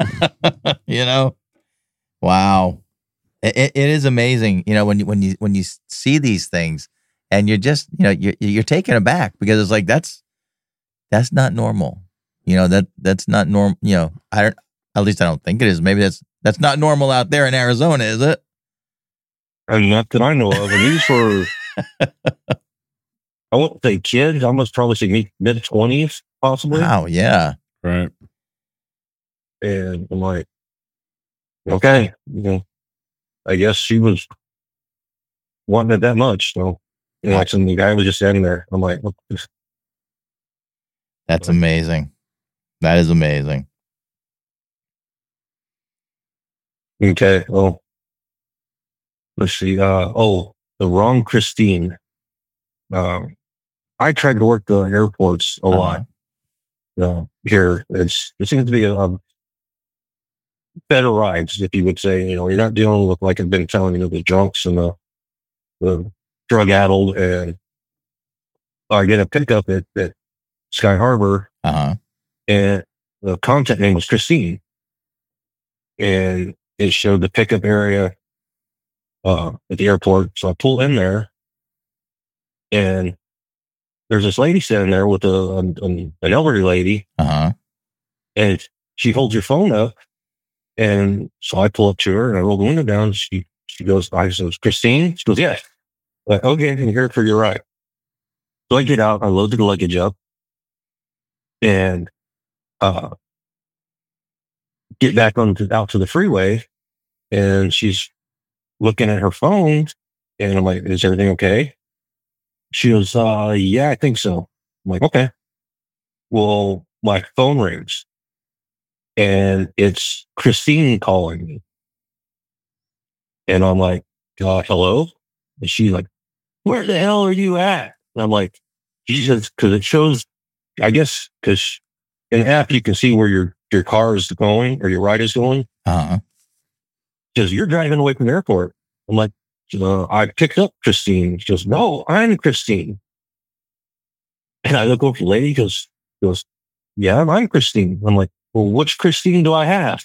Wow. It is amazing, when you see these things, and you're just, you're taken aback, because it's like, that's not normal. That's not normal. At least I don't think it is. Maybe that's not normal out there in Arizona, is it? And not that I know of. And these were, I wouldn't say kids. I must probably say mid-20s, possibly. Wow, yeah. Right. And I'm like, okay, I guess she was wanting it that much. So, and the guy was just standing there. I'm like, what? That's amazing. That is amazing. Okay. Well, let's see. The wrong Christine. I tried to work the airports a lot. Here, it seems to be a better rides, if you would say. You're not dealing with, like I've been telling you, the drunks and the drug addled. And I get a pickup at Sky Harbor, and the contact name was Christine, and it showed the pickup area at the airport. So I pull in there, and there's this lady sitting there with an elderly lady, and she holds her phone up. And so I pull up to her and I roll the window down. She goes, I says, Christine? She goes, yeah. I'm like, okay, I'm here for your ride. So I get out, I load the luggage up, and get back out to the freeway. And she's looking at her phone, and I'm like, is everything okay? She goes, yeah, I think so. I'm like, okay. Well, my phone rings, and it's Christine calling me. And I'm like, hello? And she's like, where the hell are you at? And I'm like, Jesus, because it shows, I guess, because in the app, you can see where your car is going or your ride is going. Uh-huh. She goes, you're driving away from the airport. I'm like, I picked up Christine. She goes, no, I'm Christine. And I look over at the lady, goes, yeah, I'm Christine. I'm like, well, which Christine do I have?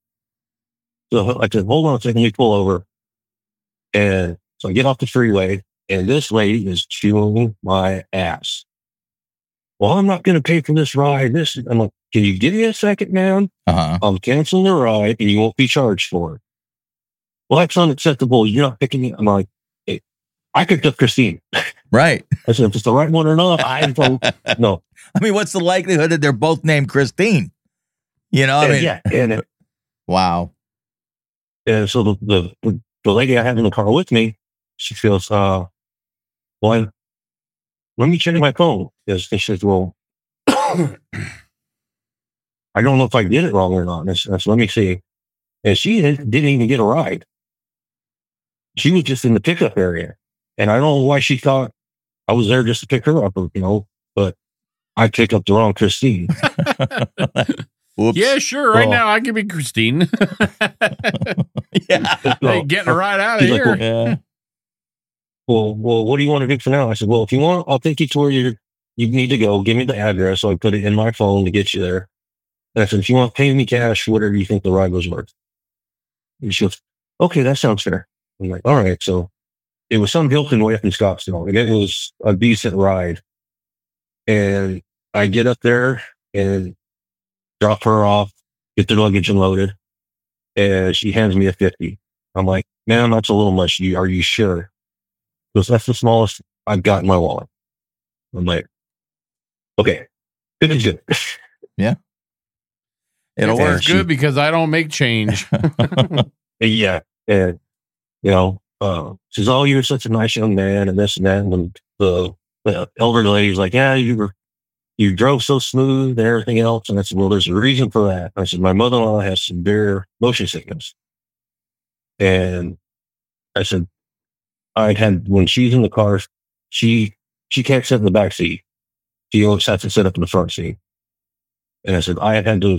So I said, hold on a second, let me pull over. And so I get off the freeway, and this lady is chewing my ass. Well, I'm not going to pay for this ride. I'm like, can you give me a second, man? Uh-huh. I'm canceling the ride, and you won't be charged for it. Well, that's unacceptable. You're not picking me. I'm like, hey, I picked up Christine. Right. I said, if it's the right one or not, I don't know. I mean, what's the likelihood that they're both named Christine? You know, I mean, Yeah. And wow. And so the lady I had in the car with me, she feels, well, let me check my phone. Yes, and she says, well, I don't know if I did it wrong or not. And so let me see. And she didn't even get a ride. She was just in the pickup area. And I don't know why she thought I was there just to pick her up, but I picked up the wrong Christine. Whoops. Yeah, sure. Right now, I can be Christine. Yeah. Hey, getting her right out of She's like, here. Yeah. well, what do you want to do for now? I said, well, if you want, I'll take you to where you need to go. Give me the address. So I put it in my phone to get you there. And I said, if you want to pay me cash, whatever you think the ride was worth. And she goes, okay, that sounds fair. I'm like, all right. So it was some Hilton way up in Scottsdale. And it was a decent ride. And I get up there and drop her off, get the luggage unloaded. And she hands me a 50. I'm like, man, that's a little much. Are you sure? Because that's the smallest I've got in my wallet. I'm like, okay, good is good. Yeah. It'll It's work. good because I don't make change. Yeah. And, she's, oh, you're such a nice young man and this and that. And the elderly lady's like, yeah, you drove so smooth and everything else. And I said, well, there's a reason for that. I said, my mother-in-law has severe motion sickness. And I said, when she's in the car, she can't sit in the back seat. She always has to sit up in the front seat. And I said, I had to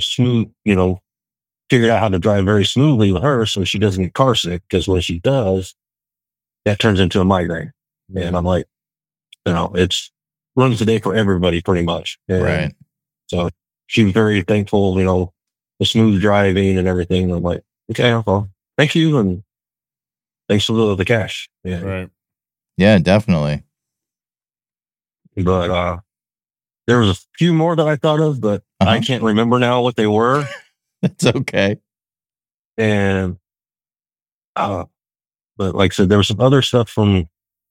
figure out how to drive very smoothly with her so she doesn't get car sick. Because when she does, that turns into a migraine. And I'm like, it's runs the day for everybody pretty much. And Right. so she's very thankful, the smooth driving and everything. I'm like, okay, well, thank you. And thanks for the cash. Yeah. Right. Yeah, definitely. But there was a few more that I thought of, but I can't remember now what they were. It's okay. And but like I said, there was some other stuff from,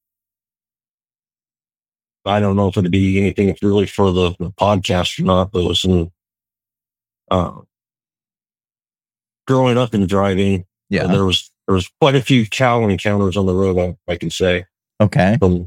I don't know if it'd be anything really for the podcast or not, but it was some growing up and driving. Yeah. There was quite a few cow encounters on the road, I can say. Okay. From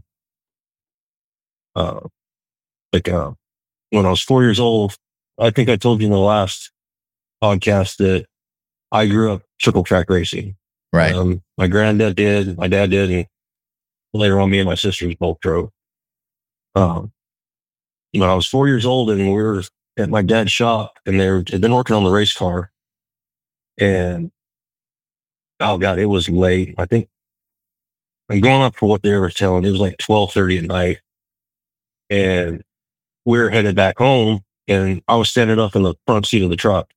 when I was 4 years old, I think I told you in the last podcast that I grew up triple track racing. Right. My granddad did, my dad did, and later on me and my sisters both drove. When I was 4 years old and we were at my dad's shop and they'd been working on the race car, and oh God, it was late. I think I'm going up for what they were telling. It was like 12:30 at night, and we were headed back home, and I was standing up in the front seat of the truck,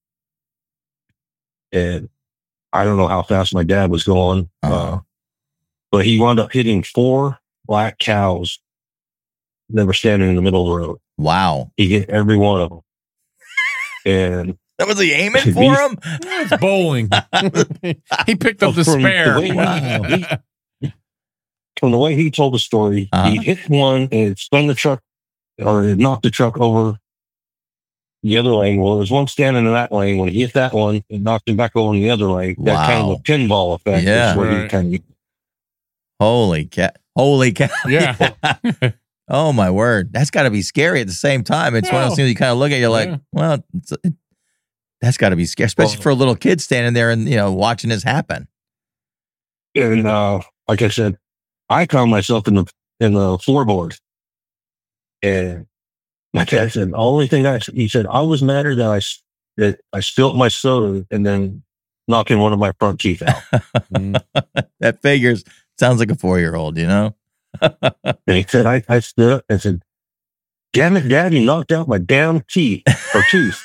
and I don't know how fast my dad was going, but he wound up hitting 4 black cows that were standing in the middle of the road. Wow. He hit every one of them. And that was he aiming for him? It's bowling. He picked up the spare. From the way he told the story, he hit one and it spun the truck, or it knocked the truck over the other lane. Well, there was one standing in that lane. When he hit that one, it knocked him back over in the other lane. Wow. That kind of a pinball effect. Yeah. Is where he kind of, Holy cow. Yeah. Oh my word. That's got to be scary at the same time. It's one of those things you kind of look at, you're like, well, that's got to be scary, especially for a little kid standing there and, watching this happen. And I like I said, I found myself in the floorboard. And my dad said, the only thing he said, I was madder that I spilled my soda and then knocking one of my front teeth out. That figures. Sounds like a 4-year-old, you know? And he said, I stood up and said, damn it, Dad, you knocked out my damn teeth or tooth.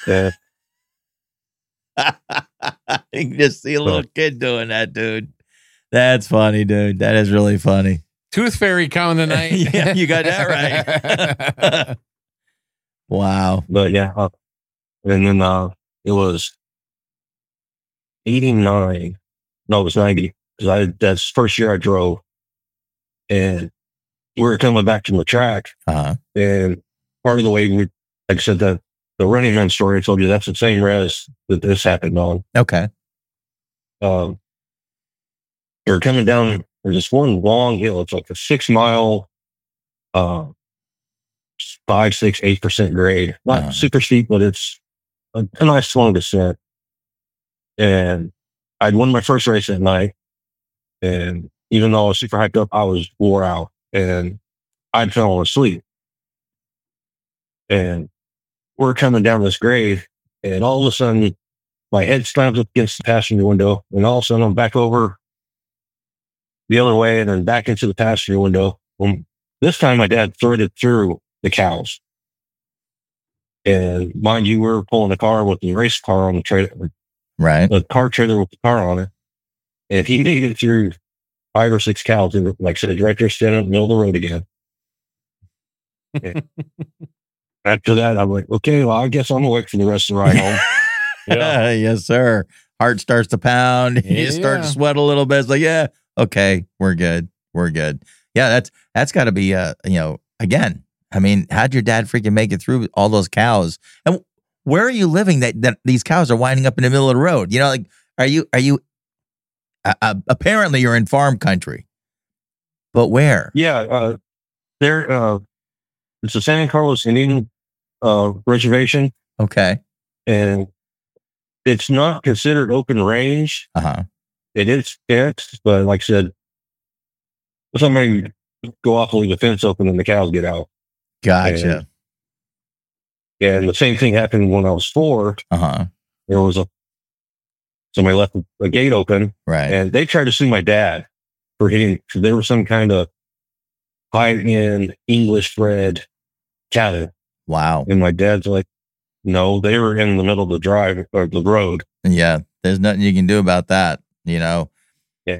You can just see a little kid doing that, dude. That's funny, dude. That is really funny. Tooth Fairy coming tonight. Yeah, you got that right. Wow. But yeah, and then it was 89. No, it was 90. Because that's the first year I drove. And we were coming back from the track. Uh-huh. And part of the way, like I said, the Running Man story I told you, that's the same res that this happened on. Okay. We were coming down, there's this one long hill. It's like a 6 mile, 5, 6, 8% grade. Not super steep, but it's a nice long descent. And I'd won my first race that night. And even though I was super hyped up, I was wore out and I'd fallen asleep. And we're coming down this grade, and all of a sudden, my head slams up against the passenger window, and all of a sudden, I'm back over the other way and then back into the passenger window. This time, my dad threaded through the cows. And mind you, we're pulling a car with the race car on the trailer. Right. The car trailer with the car on it. And he made it through 5 or 6 cows, and like I said, right there standing in the middle of the road again. After that, I'm like, okay, well, I guess I'm awake for the rest of the ride home. Yeah. Yes, sir. Heart starts to pound. You start to sweat a little bit. It's like, yeah, okay, we're good. We're good. Yeah, that's got to be, again, I mean, how'd your dad freaking make it through all those cows? And where are you living that these cows are winding up in the middle of the road? You know, like, are you apparently you're in farm country, but where? Yeah, it's a San Carlos Indian reservation. Okay. And it's not considered open range. Uh-huh. It is fenced, but like I said, somebody go off and leave the fence open and the cows get out. Gotcha. And the same thing happened when I was 4. Uh-huh. There was somebody left a gate open. Right. And they tried to sue my dad for hitting, because there was some kind of high-end English bred cattle. Wow. And my dad's like, no, they were in the middle of the drive or the road. Yeah. There's nothing you can do about that, you know? Yeah.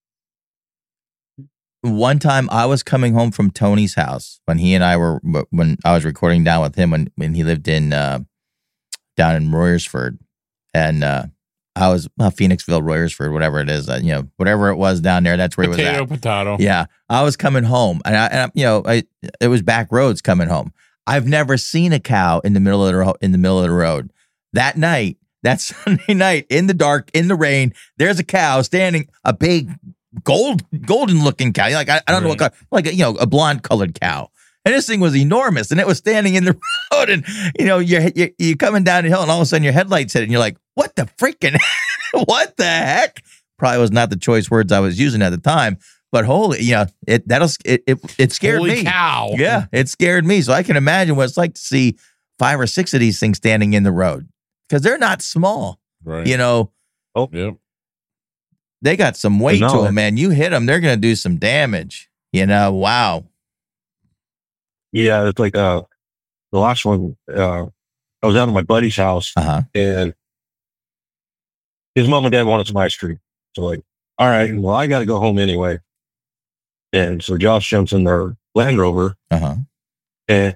One time I was coming home from Tony's house when when I was recording down with him when he lived down in Royersford, and I was Phoenixville, Royersford, whatever it is, whatever it was down there. That's where he was at. Potato. Yeah. I was coming home and it was back roads coming home. I've never seen a cow in the middle of the road. That night, that Sunday night, in the dark, in the rain, there's a cow standing, a big golden looking cow. Like, I don't know what color, like, a blonde colored cow. And this thing was enormous, and it was standing in the road, and you're coming down the hill, and all of a sudden your headlights hit it, and you're like, what the freaking, what the heck? Probably was not the choice words I was using at the time, but holy, it scared me. Holy cow. Yeah, it scared me. So I can imagine what it's like to see 5 or 6 of these things standing in the road, because they're not small. Right. Oh, yep. They got some weight to them, man. You hit them, they're going to do some damage. Wow. Yeah, it's like the last one. I was out at my buddy's house, and his mom and dad wanted some ice cream. So like, all right, well, I got to go home anyway. And so Josh jumps in their Land Rover, and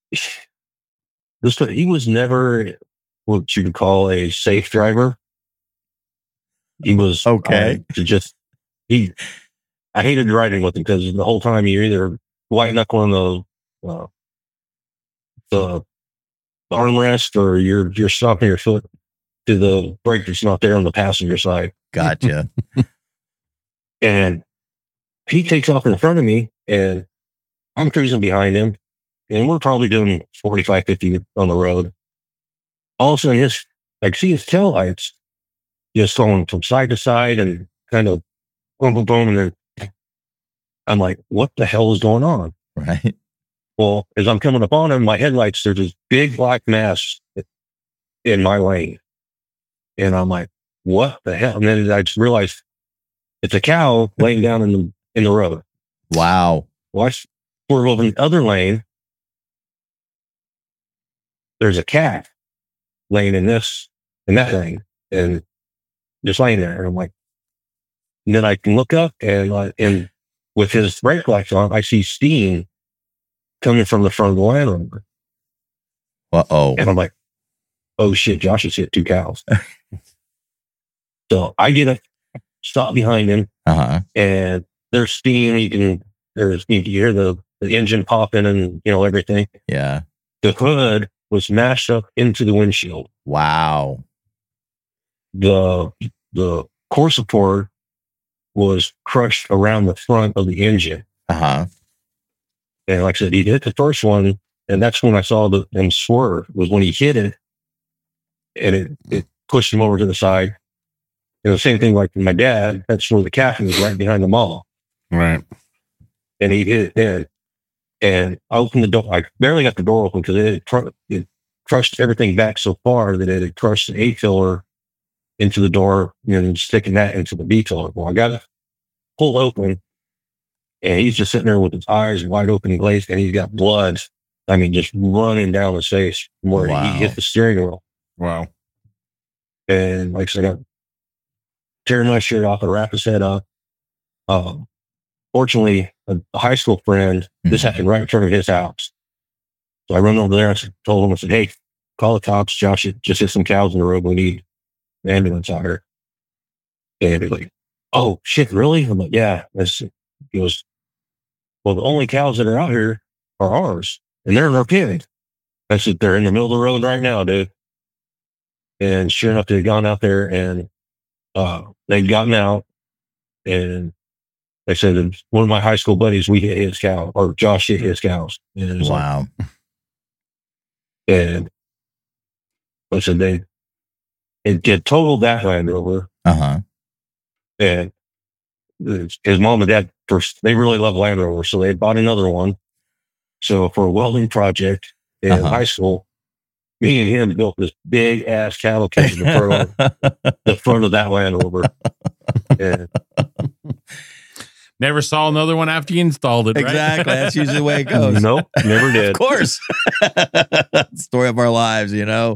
he was never what you could call a safe driver. He was okay. I hated riding with him because the whole time you're either white knuckling the armrest, or you're stomping your foot to the brake that's not there on the passenger side. Gotcha. And he takes off in front of me, and I'm cruising behind him, and we're probably doing 45, 50 on the road. All of a sudden, I see his taillights just going from side to side and kind of boom, boom, boom, and then I'm like, what the hell is going on? Right. Well, as I'm coming up on him, my headlights, there's this big black mass in my lane. And I'm like, what the hell? And then I just realized it's a cow laying down in the road. Wow. Well, I swerve over in the other lane. There's a cat laying in that thing, and just laying there. And I'm like, and then I can look up and with his brake lights on, I see steam coming from the front of the Land Rover. Uh-oh. And I'm like, oh shit, Josh has hit 2 cows. So I get stop behind him, and there's steam. You can hear the engine popping and everything. Yeah. The hood was mashed up into the windshield. Wow. The core support was crushed around the front of the engine. And like I said, he hit the first one, and that's when I saw him swerve, was when he hit it, and it pushed him over to the side. And the same thing like my dad, that's where the captain was right behind the mall. Right. And he hit it then. And I opened the door. I barely got the door open because it crushed everything back so far that it had crushed the A-filler into the door, and sticking that into the B-filler. Well, I got it pulled open, and he's just sitting there with his eyes wide open and glazed, and he's got blood, just running down his face from where he hit the steering wheel. Wow. And like I said, I got tearing my shirt off and wrap his head up. Fortunately, a high school friend, this happened right in front of his house. So I run over there and told him, I said, hey, call the cops. Josh just hit some cows in the road. We need an ambulance out here. And he's like, oh, shit, really? I'm like, yeah. He goes, well, the only cows that are out here are ours, and they're in our pig. I said, they're in the middle of the road right now, dude. And sure enough, they'd gone out there, and they'd gotten out, and they said, one of my high school buddies, we hit his cow, or Josh hit his cows. And it was wow. And I said, it totaled that Land Rover. And his mom and dad, first, they really love Land Rover, so they bought another one. So for a welding project in high school, me and him built this big ass cattle cage in the front of that Land Rover. And never saw another one after you installed it, right? Exactly. That's usually the way it goes. Nope, never did. Of course. Story of our lives,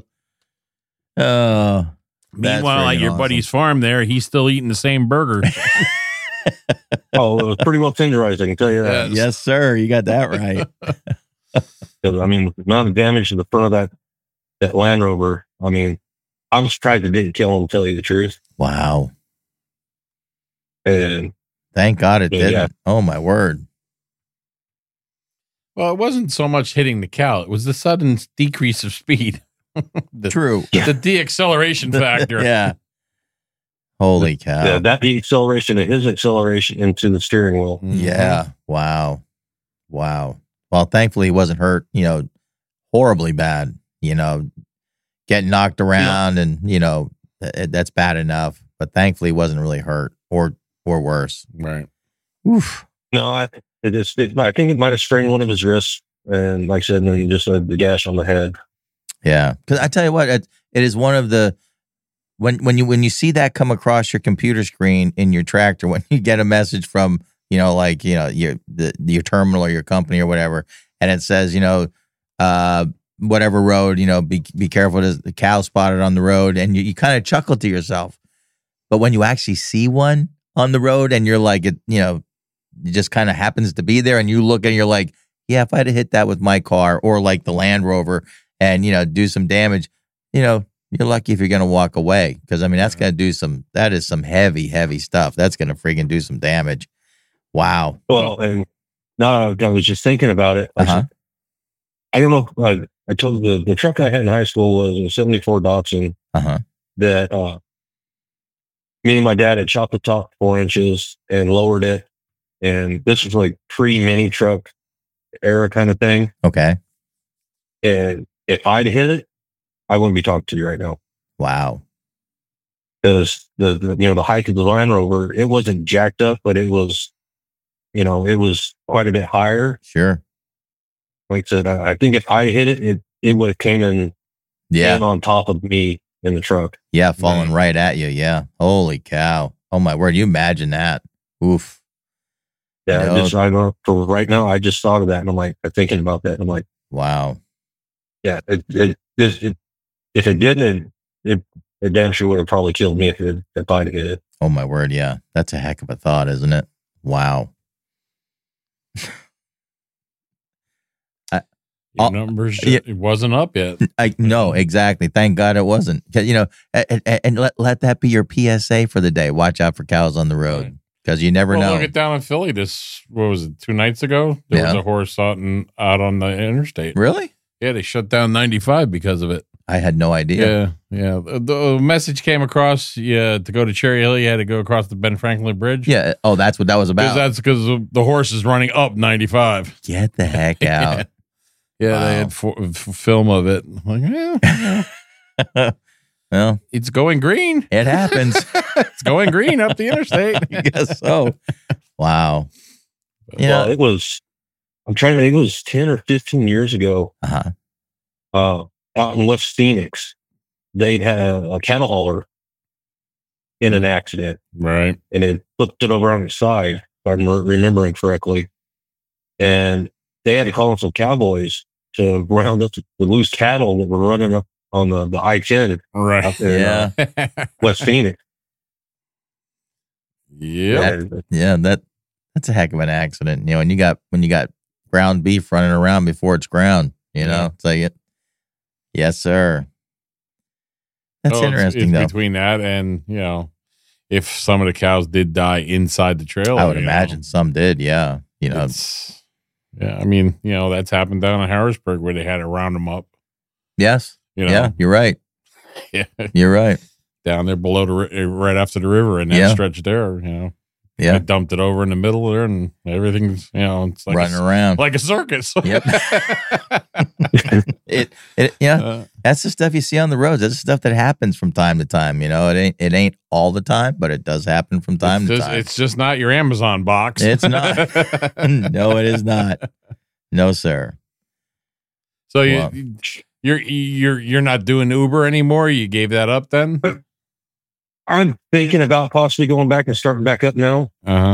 Meanwhile, at your buddy's farm there, he's still eating the same burger. Oh, it was pretty well tenderized, I can tell you that. Yes, sir. You got that right. The amount of damage to the front of that Land Rover, I'm surprised it didn't kill him, to tell you the truth. Wow. And thank God it didn't. Yeah. Oh, my word. Well, it wasn't so much hitting the cow. It was the sudden decrease of speed. True. The de-acceleration factor. Yeah. Holy cow. Yeah, that acceleration of his acceleration into the steering wheel. Yeah. Wow. Well, thankfully he wasn't hurt, horribly bad, getting knocked around and, that's bad enough, but thankfully he wasn't really hurt or worse. Right. Oof. No, I think it might have strained one of his wrists. And like I said, he just had the gash on the head. Yeah. Cause I tell you what, it is one of the, when you see that come across your computer screen in your tractor, when you get a message from, your terminal or your company or whatever, and it says, whatever road, be careful, there's the cow spotted on the road, and you kind of chuckle to yourself. But when you actually see one on the road and you're like, it just kind of happens to be there, and you look and you're like, yeah, if I'd have hit that with my car or like the Land Rover and, do some damage, you're lucky if you're going to walk away. Because, that's going to that is some heavy, heavy stuff. That's going to freaking do some damage. Wow. Well, and now I was just thinking about it. I don't know. I told the truck I had in high school was a 74 Datsun that me and my dad had chopped the top 4 inches and lowered it. And this was like pre-mini truck era kind of thing. Okay. And if I'd hit it, I wouldn't be talking to you right now. Wow. Because the height of the Land Rover, it wasn't jacked up, but it was it was quite a bit higher. Sure. Like I said, I think if I hit it, it would have came in Yeah. on top of me in the truck. Yeah. Falling right at you. Yeah. Holy cow. Oh my word. You imagine that. Oof. Yeah. I know for right now, I just thought of that and I'm like, thinking about that. And I'm like, wow. Yeah. If it didn't, it damn sure would have probably killed me if I'd hit it. Oh my word. Yeah. That's a heck of a thought, isn't it? Wow. Your numbers, it wasn't up yet. No, exactly. Thank God it wasn't. And let that be your PSA for the day. Watch out for cows on the road because you never know. Look at down in Philly. What was it? 2 nights ago, there was a horse out on the interstate. Really? Yeah, they shut down 95 because of it. I had no idea. Yeah. The message came across. Yeah, to go to Cherry Hill, you had to go across the Ben Franklin Bridge. Yeah. Oh, that's what that was about. That's because the horse is running up 95. Get the heck out. Yeah, wow. They had film of it. I'm like, well, it's going green. It happens. It's going green up the interstate. I guess so. Wow. Well, it was 10 or 15 years ago. Out in West Phoenix, they'd had a cattle hauler in an accident. Right. And it flipped it over on its side, if I'm remembering correctly. And they had to call in some cowboys to round up the loose cattle that were running up on the I-10 out there in West Phoenix. Yeah. That's a heck of an accident. When you got ground beef running around before it's ground, it's like yes, sir. That's interesting, it's though. Between that and, if some of the cows did die inside the trailer. I would imagine some did, yeah. Yeah, I mean, that's happened down in Harrisburg where they had to round them up. Yes. Yeah, you're right. Yeah. You're right. Down there below right after the river and that stretch there, Yeah. I dumped it over in the middle there and everything's, it's like running around like a circus. Yep. That's the stuff you see on the roads. That's the stuff that happens from time to time. It ain't all the time, but it does happen from time to time. It's just not your Amazon box. It's not. No, it is not. No, sir. So you're not doing Uber anymore? You gave that up then? I'm thinking about possibly going back and starting back up now.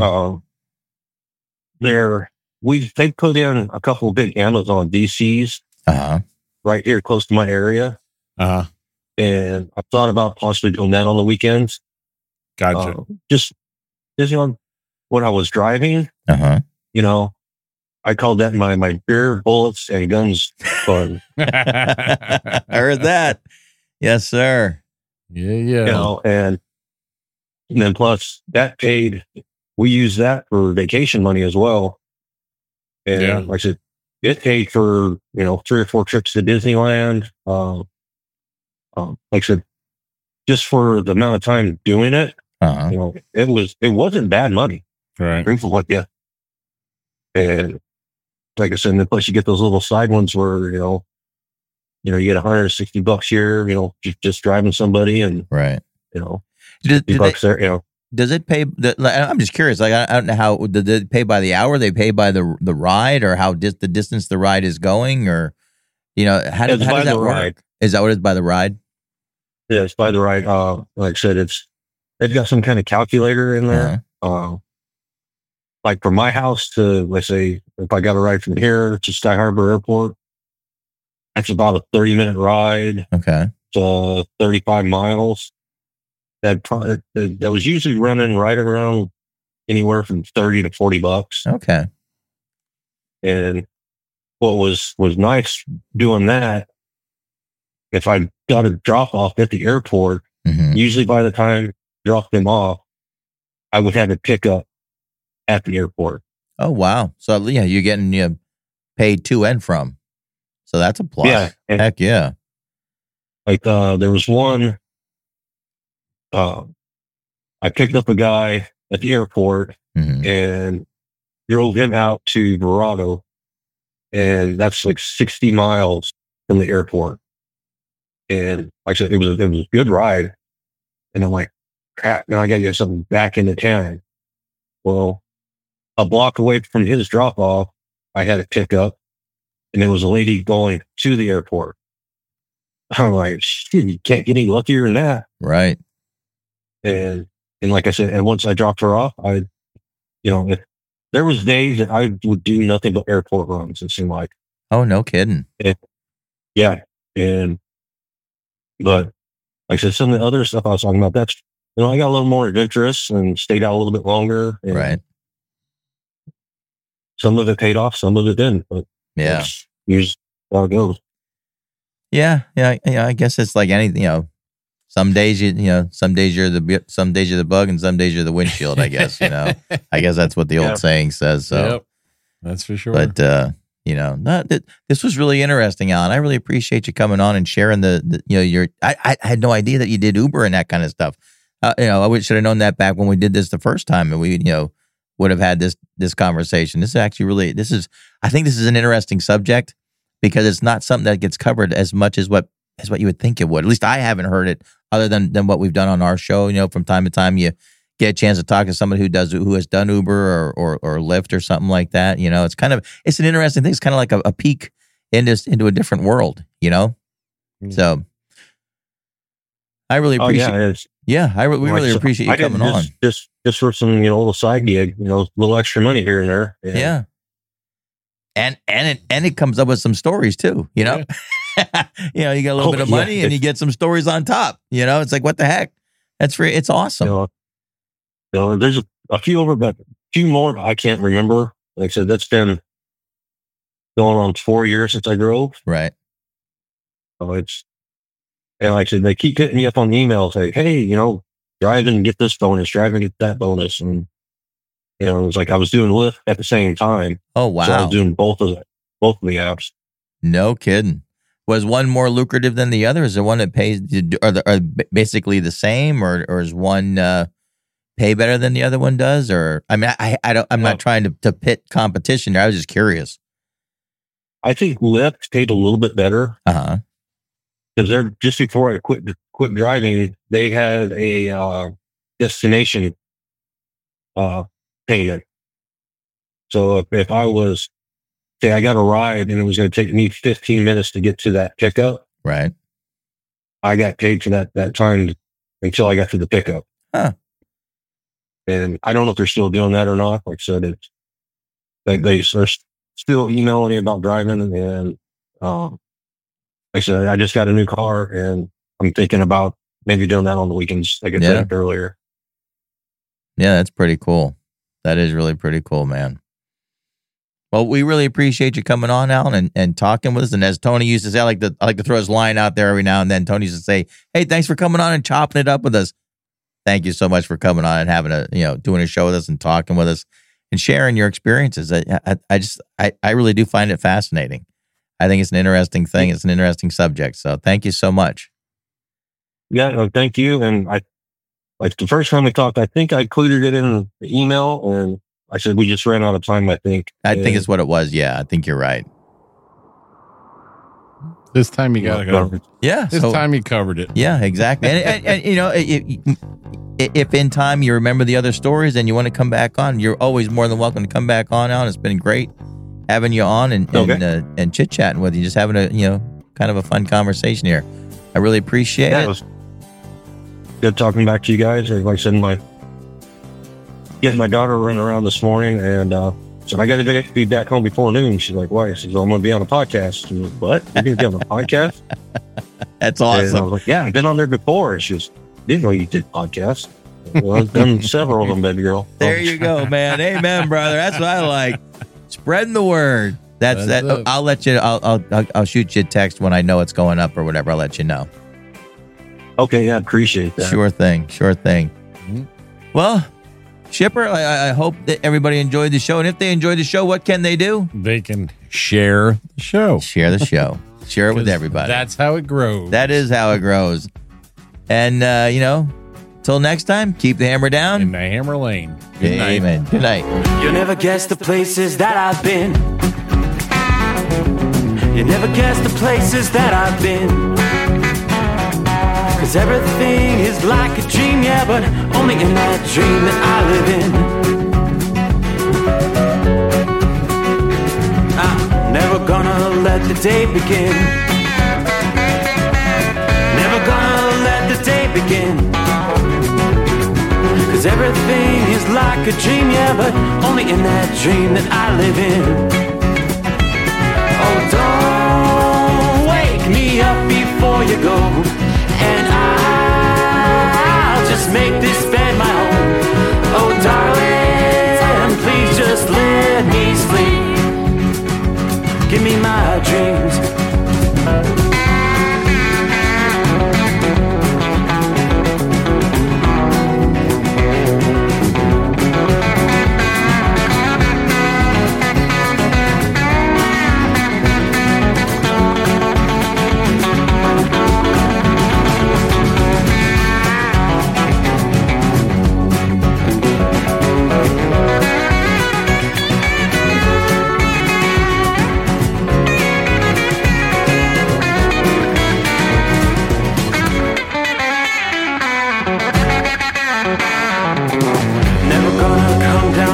They put in a couple of big Amazon DCs right here close to my area. And I thought about possibly doing that on the weekends. Gotcha. Just on what I was driving. I called that my beer, bullets, and guns fun. I heard that. Yes, sir. Yeah. And then plus that we use that for vacation money as well. And like I said, it paid for, 3 or 4 trips to Disneyland. Like I said, just for the amount of time doing it, it wasn't bad money. Right. And like I said, and then plus you get those little side ones where, you get $160 here, just driving somebody and, right. $50 there, Does it pay? I'm just curious. Like, I don't know how. Did it pay by the hour? They pay by the ride, or how the distance the ride is going, or how does that work? Ride. Is that what it's by the ride? Yeah, it's by the ride. Like I said, they've got some kind of calculator in there. Like from my house to, let's say, if I got a ride from here to Sky Harbor Airport, that's about a 30-minute ride. Okay, so 35 miles. That was usually running right around anywhere from $30 to $40. Okay. And what was nice doing that, if I got a drop off at the airport, usually by the time I dropped them off, I would have to pick up at the airport. Oh, wow. So, you're getting paid to and from. So that's a plus. Yeah. Heck yeah. Like, there was one, I picked up a guy at the airport and drove him out to Verrado. And that's like 60 miles from the airport. And like I said, it was a good ride. And I'm like, crap, now I got to get something back into town. Well, a block away from his drop off, I had a pickup, and it was a lady going to the airport. I'm like, shit, you can't get any luckier than that. Right. And like I said, and once I dropped her off, if there was days that I would do nothing but airport runs, it seemed like. Oh, no kidding. Yeah. But like I said, some of the other stuff I was talking about, that's, I got a little more adventurous and stayed out a little bit longer. And Right. Some of it paid off, some of it didn't. But Yeah. Here's how it goes. Yeah. I guess it's like anything, some days some days you're the bug and some days you're the windshield, I guess, I guess that's what the old saying says. So Yep, that's for sure. But, this was really interesting, Alan. I really appreciate you coming on and sharing I had no idea that you did Uber and that kind of stuff. I should have known that back when we did this the first time, and we, would have had this conversation. This is actually I think this is an interesting subject because it's not something that gets covered as much as what you would think it would. At least I haven't heard it other than what we've done on our show. From time to time you get a chance to talk to somebody who has done Uber or Lyft or something like that. It's an interesting thing. It's kind of like a peek into a different world, So I really appreciate we really appreciate you coming on. Just for some, little side gig, little extra money here and there. Yeah. And it comes up with some stories too, Yeah. You get a little bit of money and you get some stories on top. It's like, what the heck? That's free. It's awesome. There's a few over, but a few more I can't remember. Like I said, that's been going on 4 years since I drove. Right. So and like I said, they keep hitting me up on the email, say, hey, drive and get this bonus, drive and get that bonus. And, it was like I was doing Lyft at the same time. Oh, wow. So I was doing both of the apps. No kidding. Was one more lucrative than the other? Is there one that pays, are basically the same, or is one pay better than the other one does? Or, I'm not trying to pit competition there. I was just curious. I think Lyft paid a little bit better. Uh-huh. Because just before I quit driving, they had a destination payment. So if I was, say I got a ride and it was going to take me 15 minutes to get to that pickup, right? I got paid for that time until I got to the pickup. Huh. And I don't know if they're still doing that or not. Like I said, they're still emailing me about driving, and like I said, I just got a new car, and I'm thinking about maybe doing that on the weekends, like I said earlier. Yeah, that's pretty cool. That is really pretty cool, man. Well, we really appreciate you coming on, Alan, and talking with us. And as Tony used to say, I like to throw his line out there every now and then. Tony used to say, hey, thanks for coming on and chopping it up with us. Thank you so much for coming on and having doing a show with us and talking with us and sharing your experiences. I really do find it fascinating. I think it's an interesting thing. It's an interesting subject. So thank you so much. Yeah, thank you. And like the first time we talked, I think I included it in the email, and I said we just ran out of time, I think. I think it's what it was. Yeah, I think you're right. This time you got it covered. Yeah. This time you covered it. Yeah, exactly. and if in time you remember the other stories and you want to come back on, you're always more than welcome to come back on, Alan. It's been great having you on and chit-chatting with you, just having a, kind of a fun conversation here. I really appreciate it. It was good talking back to you guys. Like I said, getting my daughter running around this morning, and so I got to be back home before noon. She's like, why? She says, I'm going to be on a podcast. She's like, what? You're going to be on a podcast? That's awesome. And I was like, yeah, I've been on there before. And she goes, didn't know you did podcasts. Well, I've done several of them, baby girl. There you go, man. Amen, brother. That's what I like. Spreading the word. That's that. Up. I'll let you. I'll shoot you a text when I know it's going up or whatever. I'll let you know. Okay, yeah, appreciate that. Sure thing. Mm-hmm. Well, Shipper, I hope that everybody enjoyed the show. And if they enjoyed the show, what can they do? They can share the show. Share the show. Share it with everybody. That's how it grows. That is how it grows. And, till next time, keep the hammer down. In the hammer lane. Good night. Amen. Good night. You never guess the places that I've been. You never guess the places that I've been. 'Cause everything is like a dream, yeah, but only in that dream that I live in. day begin. Never gonna let the day begin. 'Cause everything is like a dream, yeah, but only in that dream that I live in. Oh, don't wake me up before you go, and I'll just make this bed my home. Oh, darling, please just let me sleep. Give me my dreams.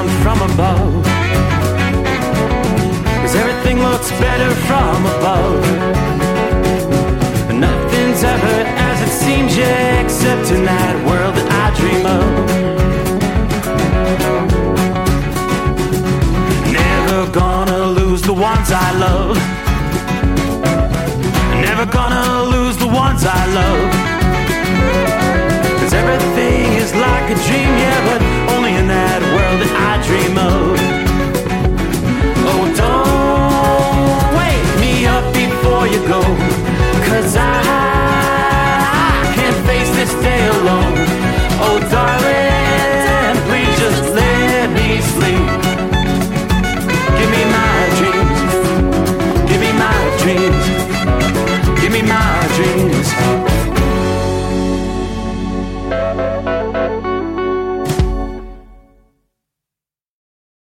Better from above.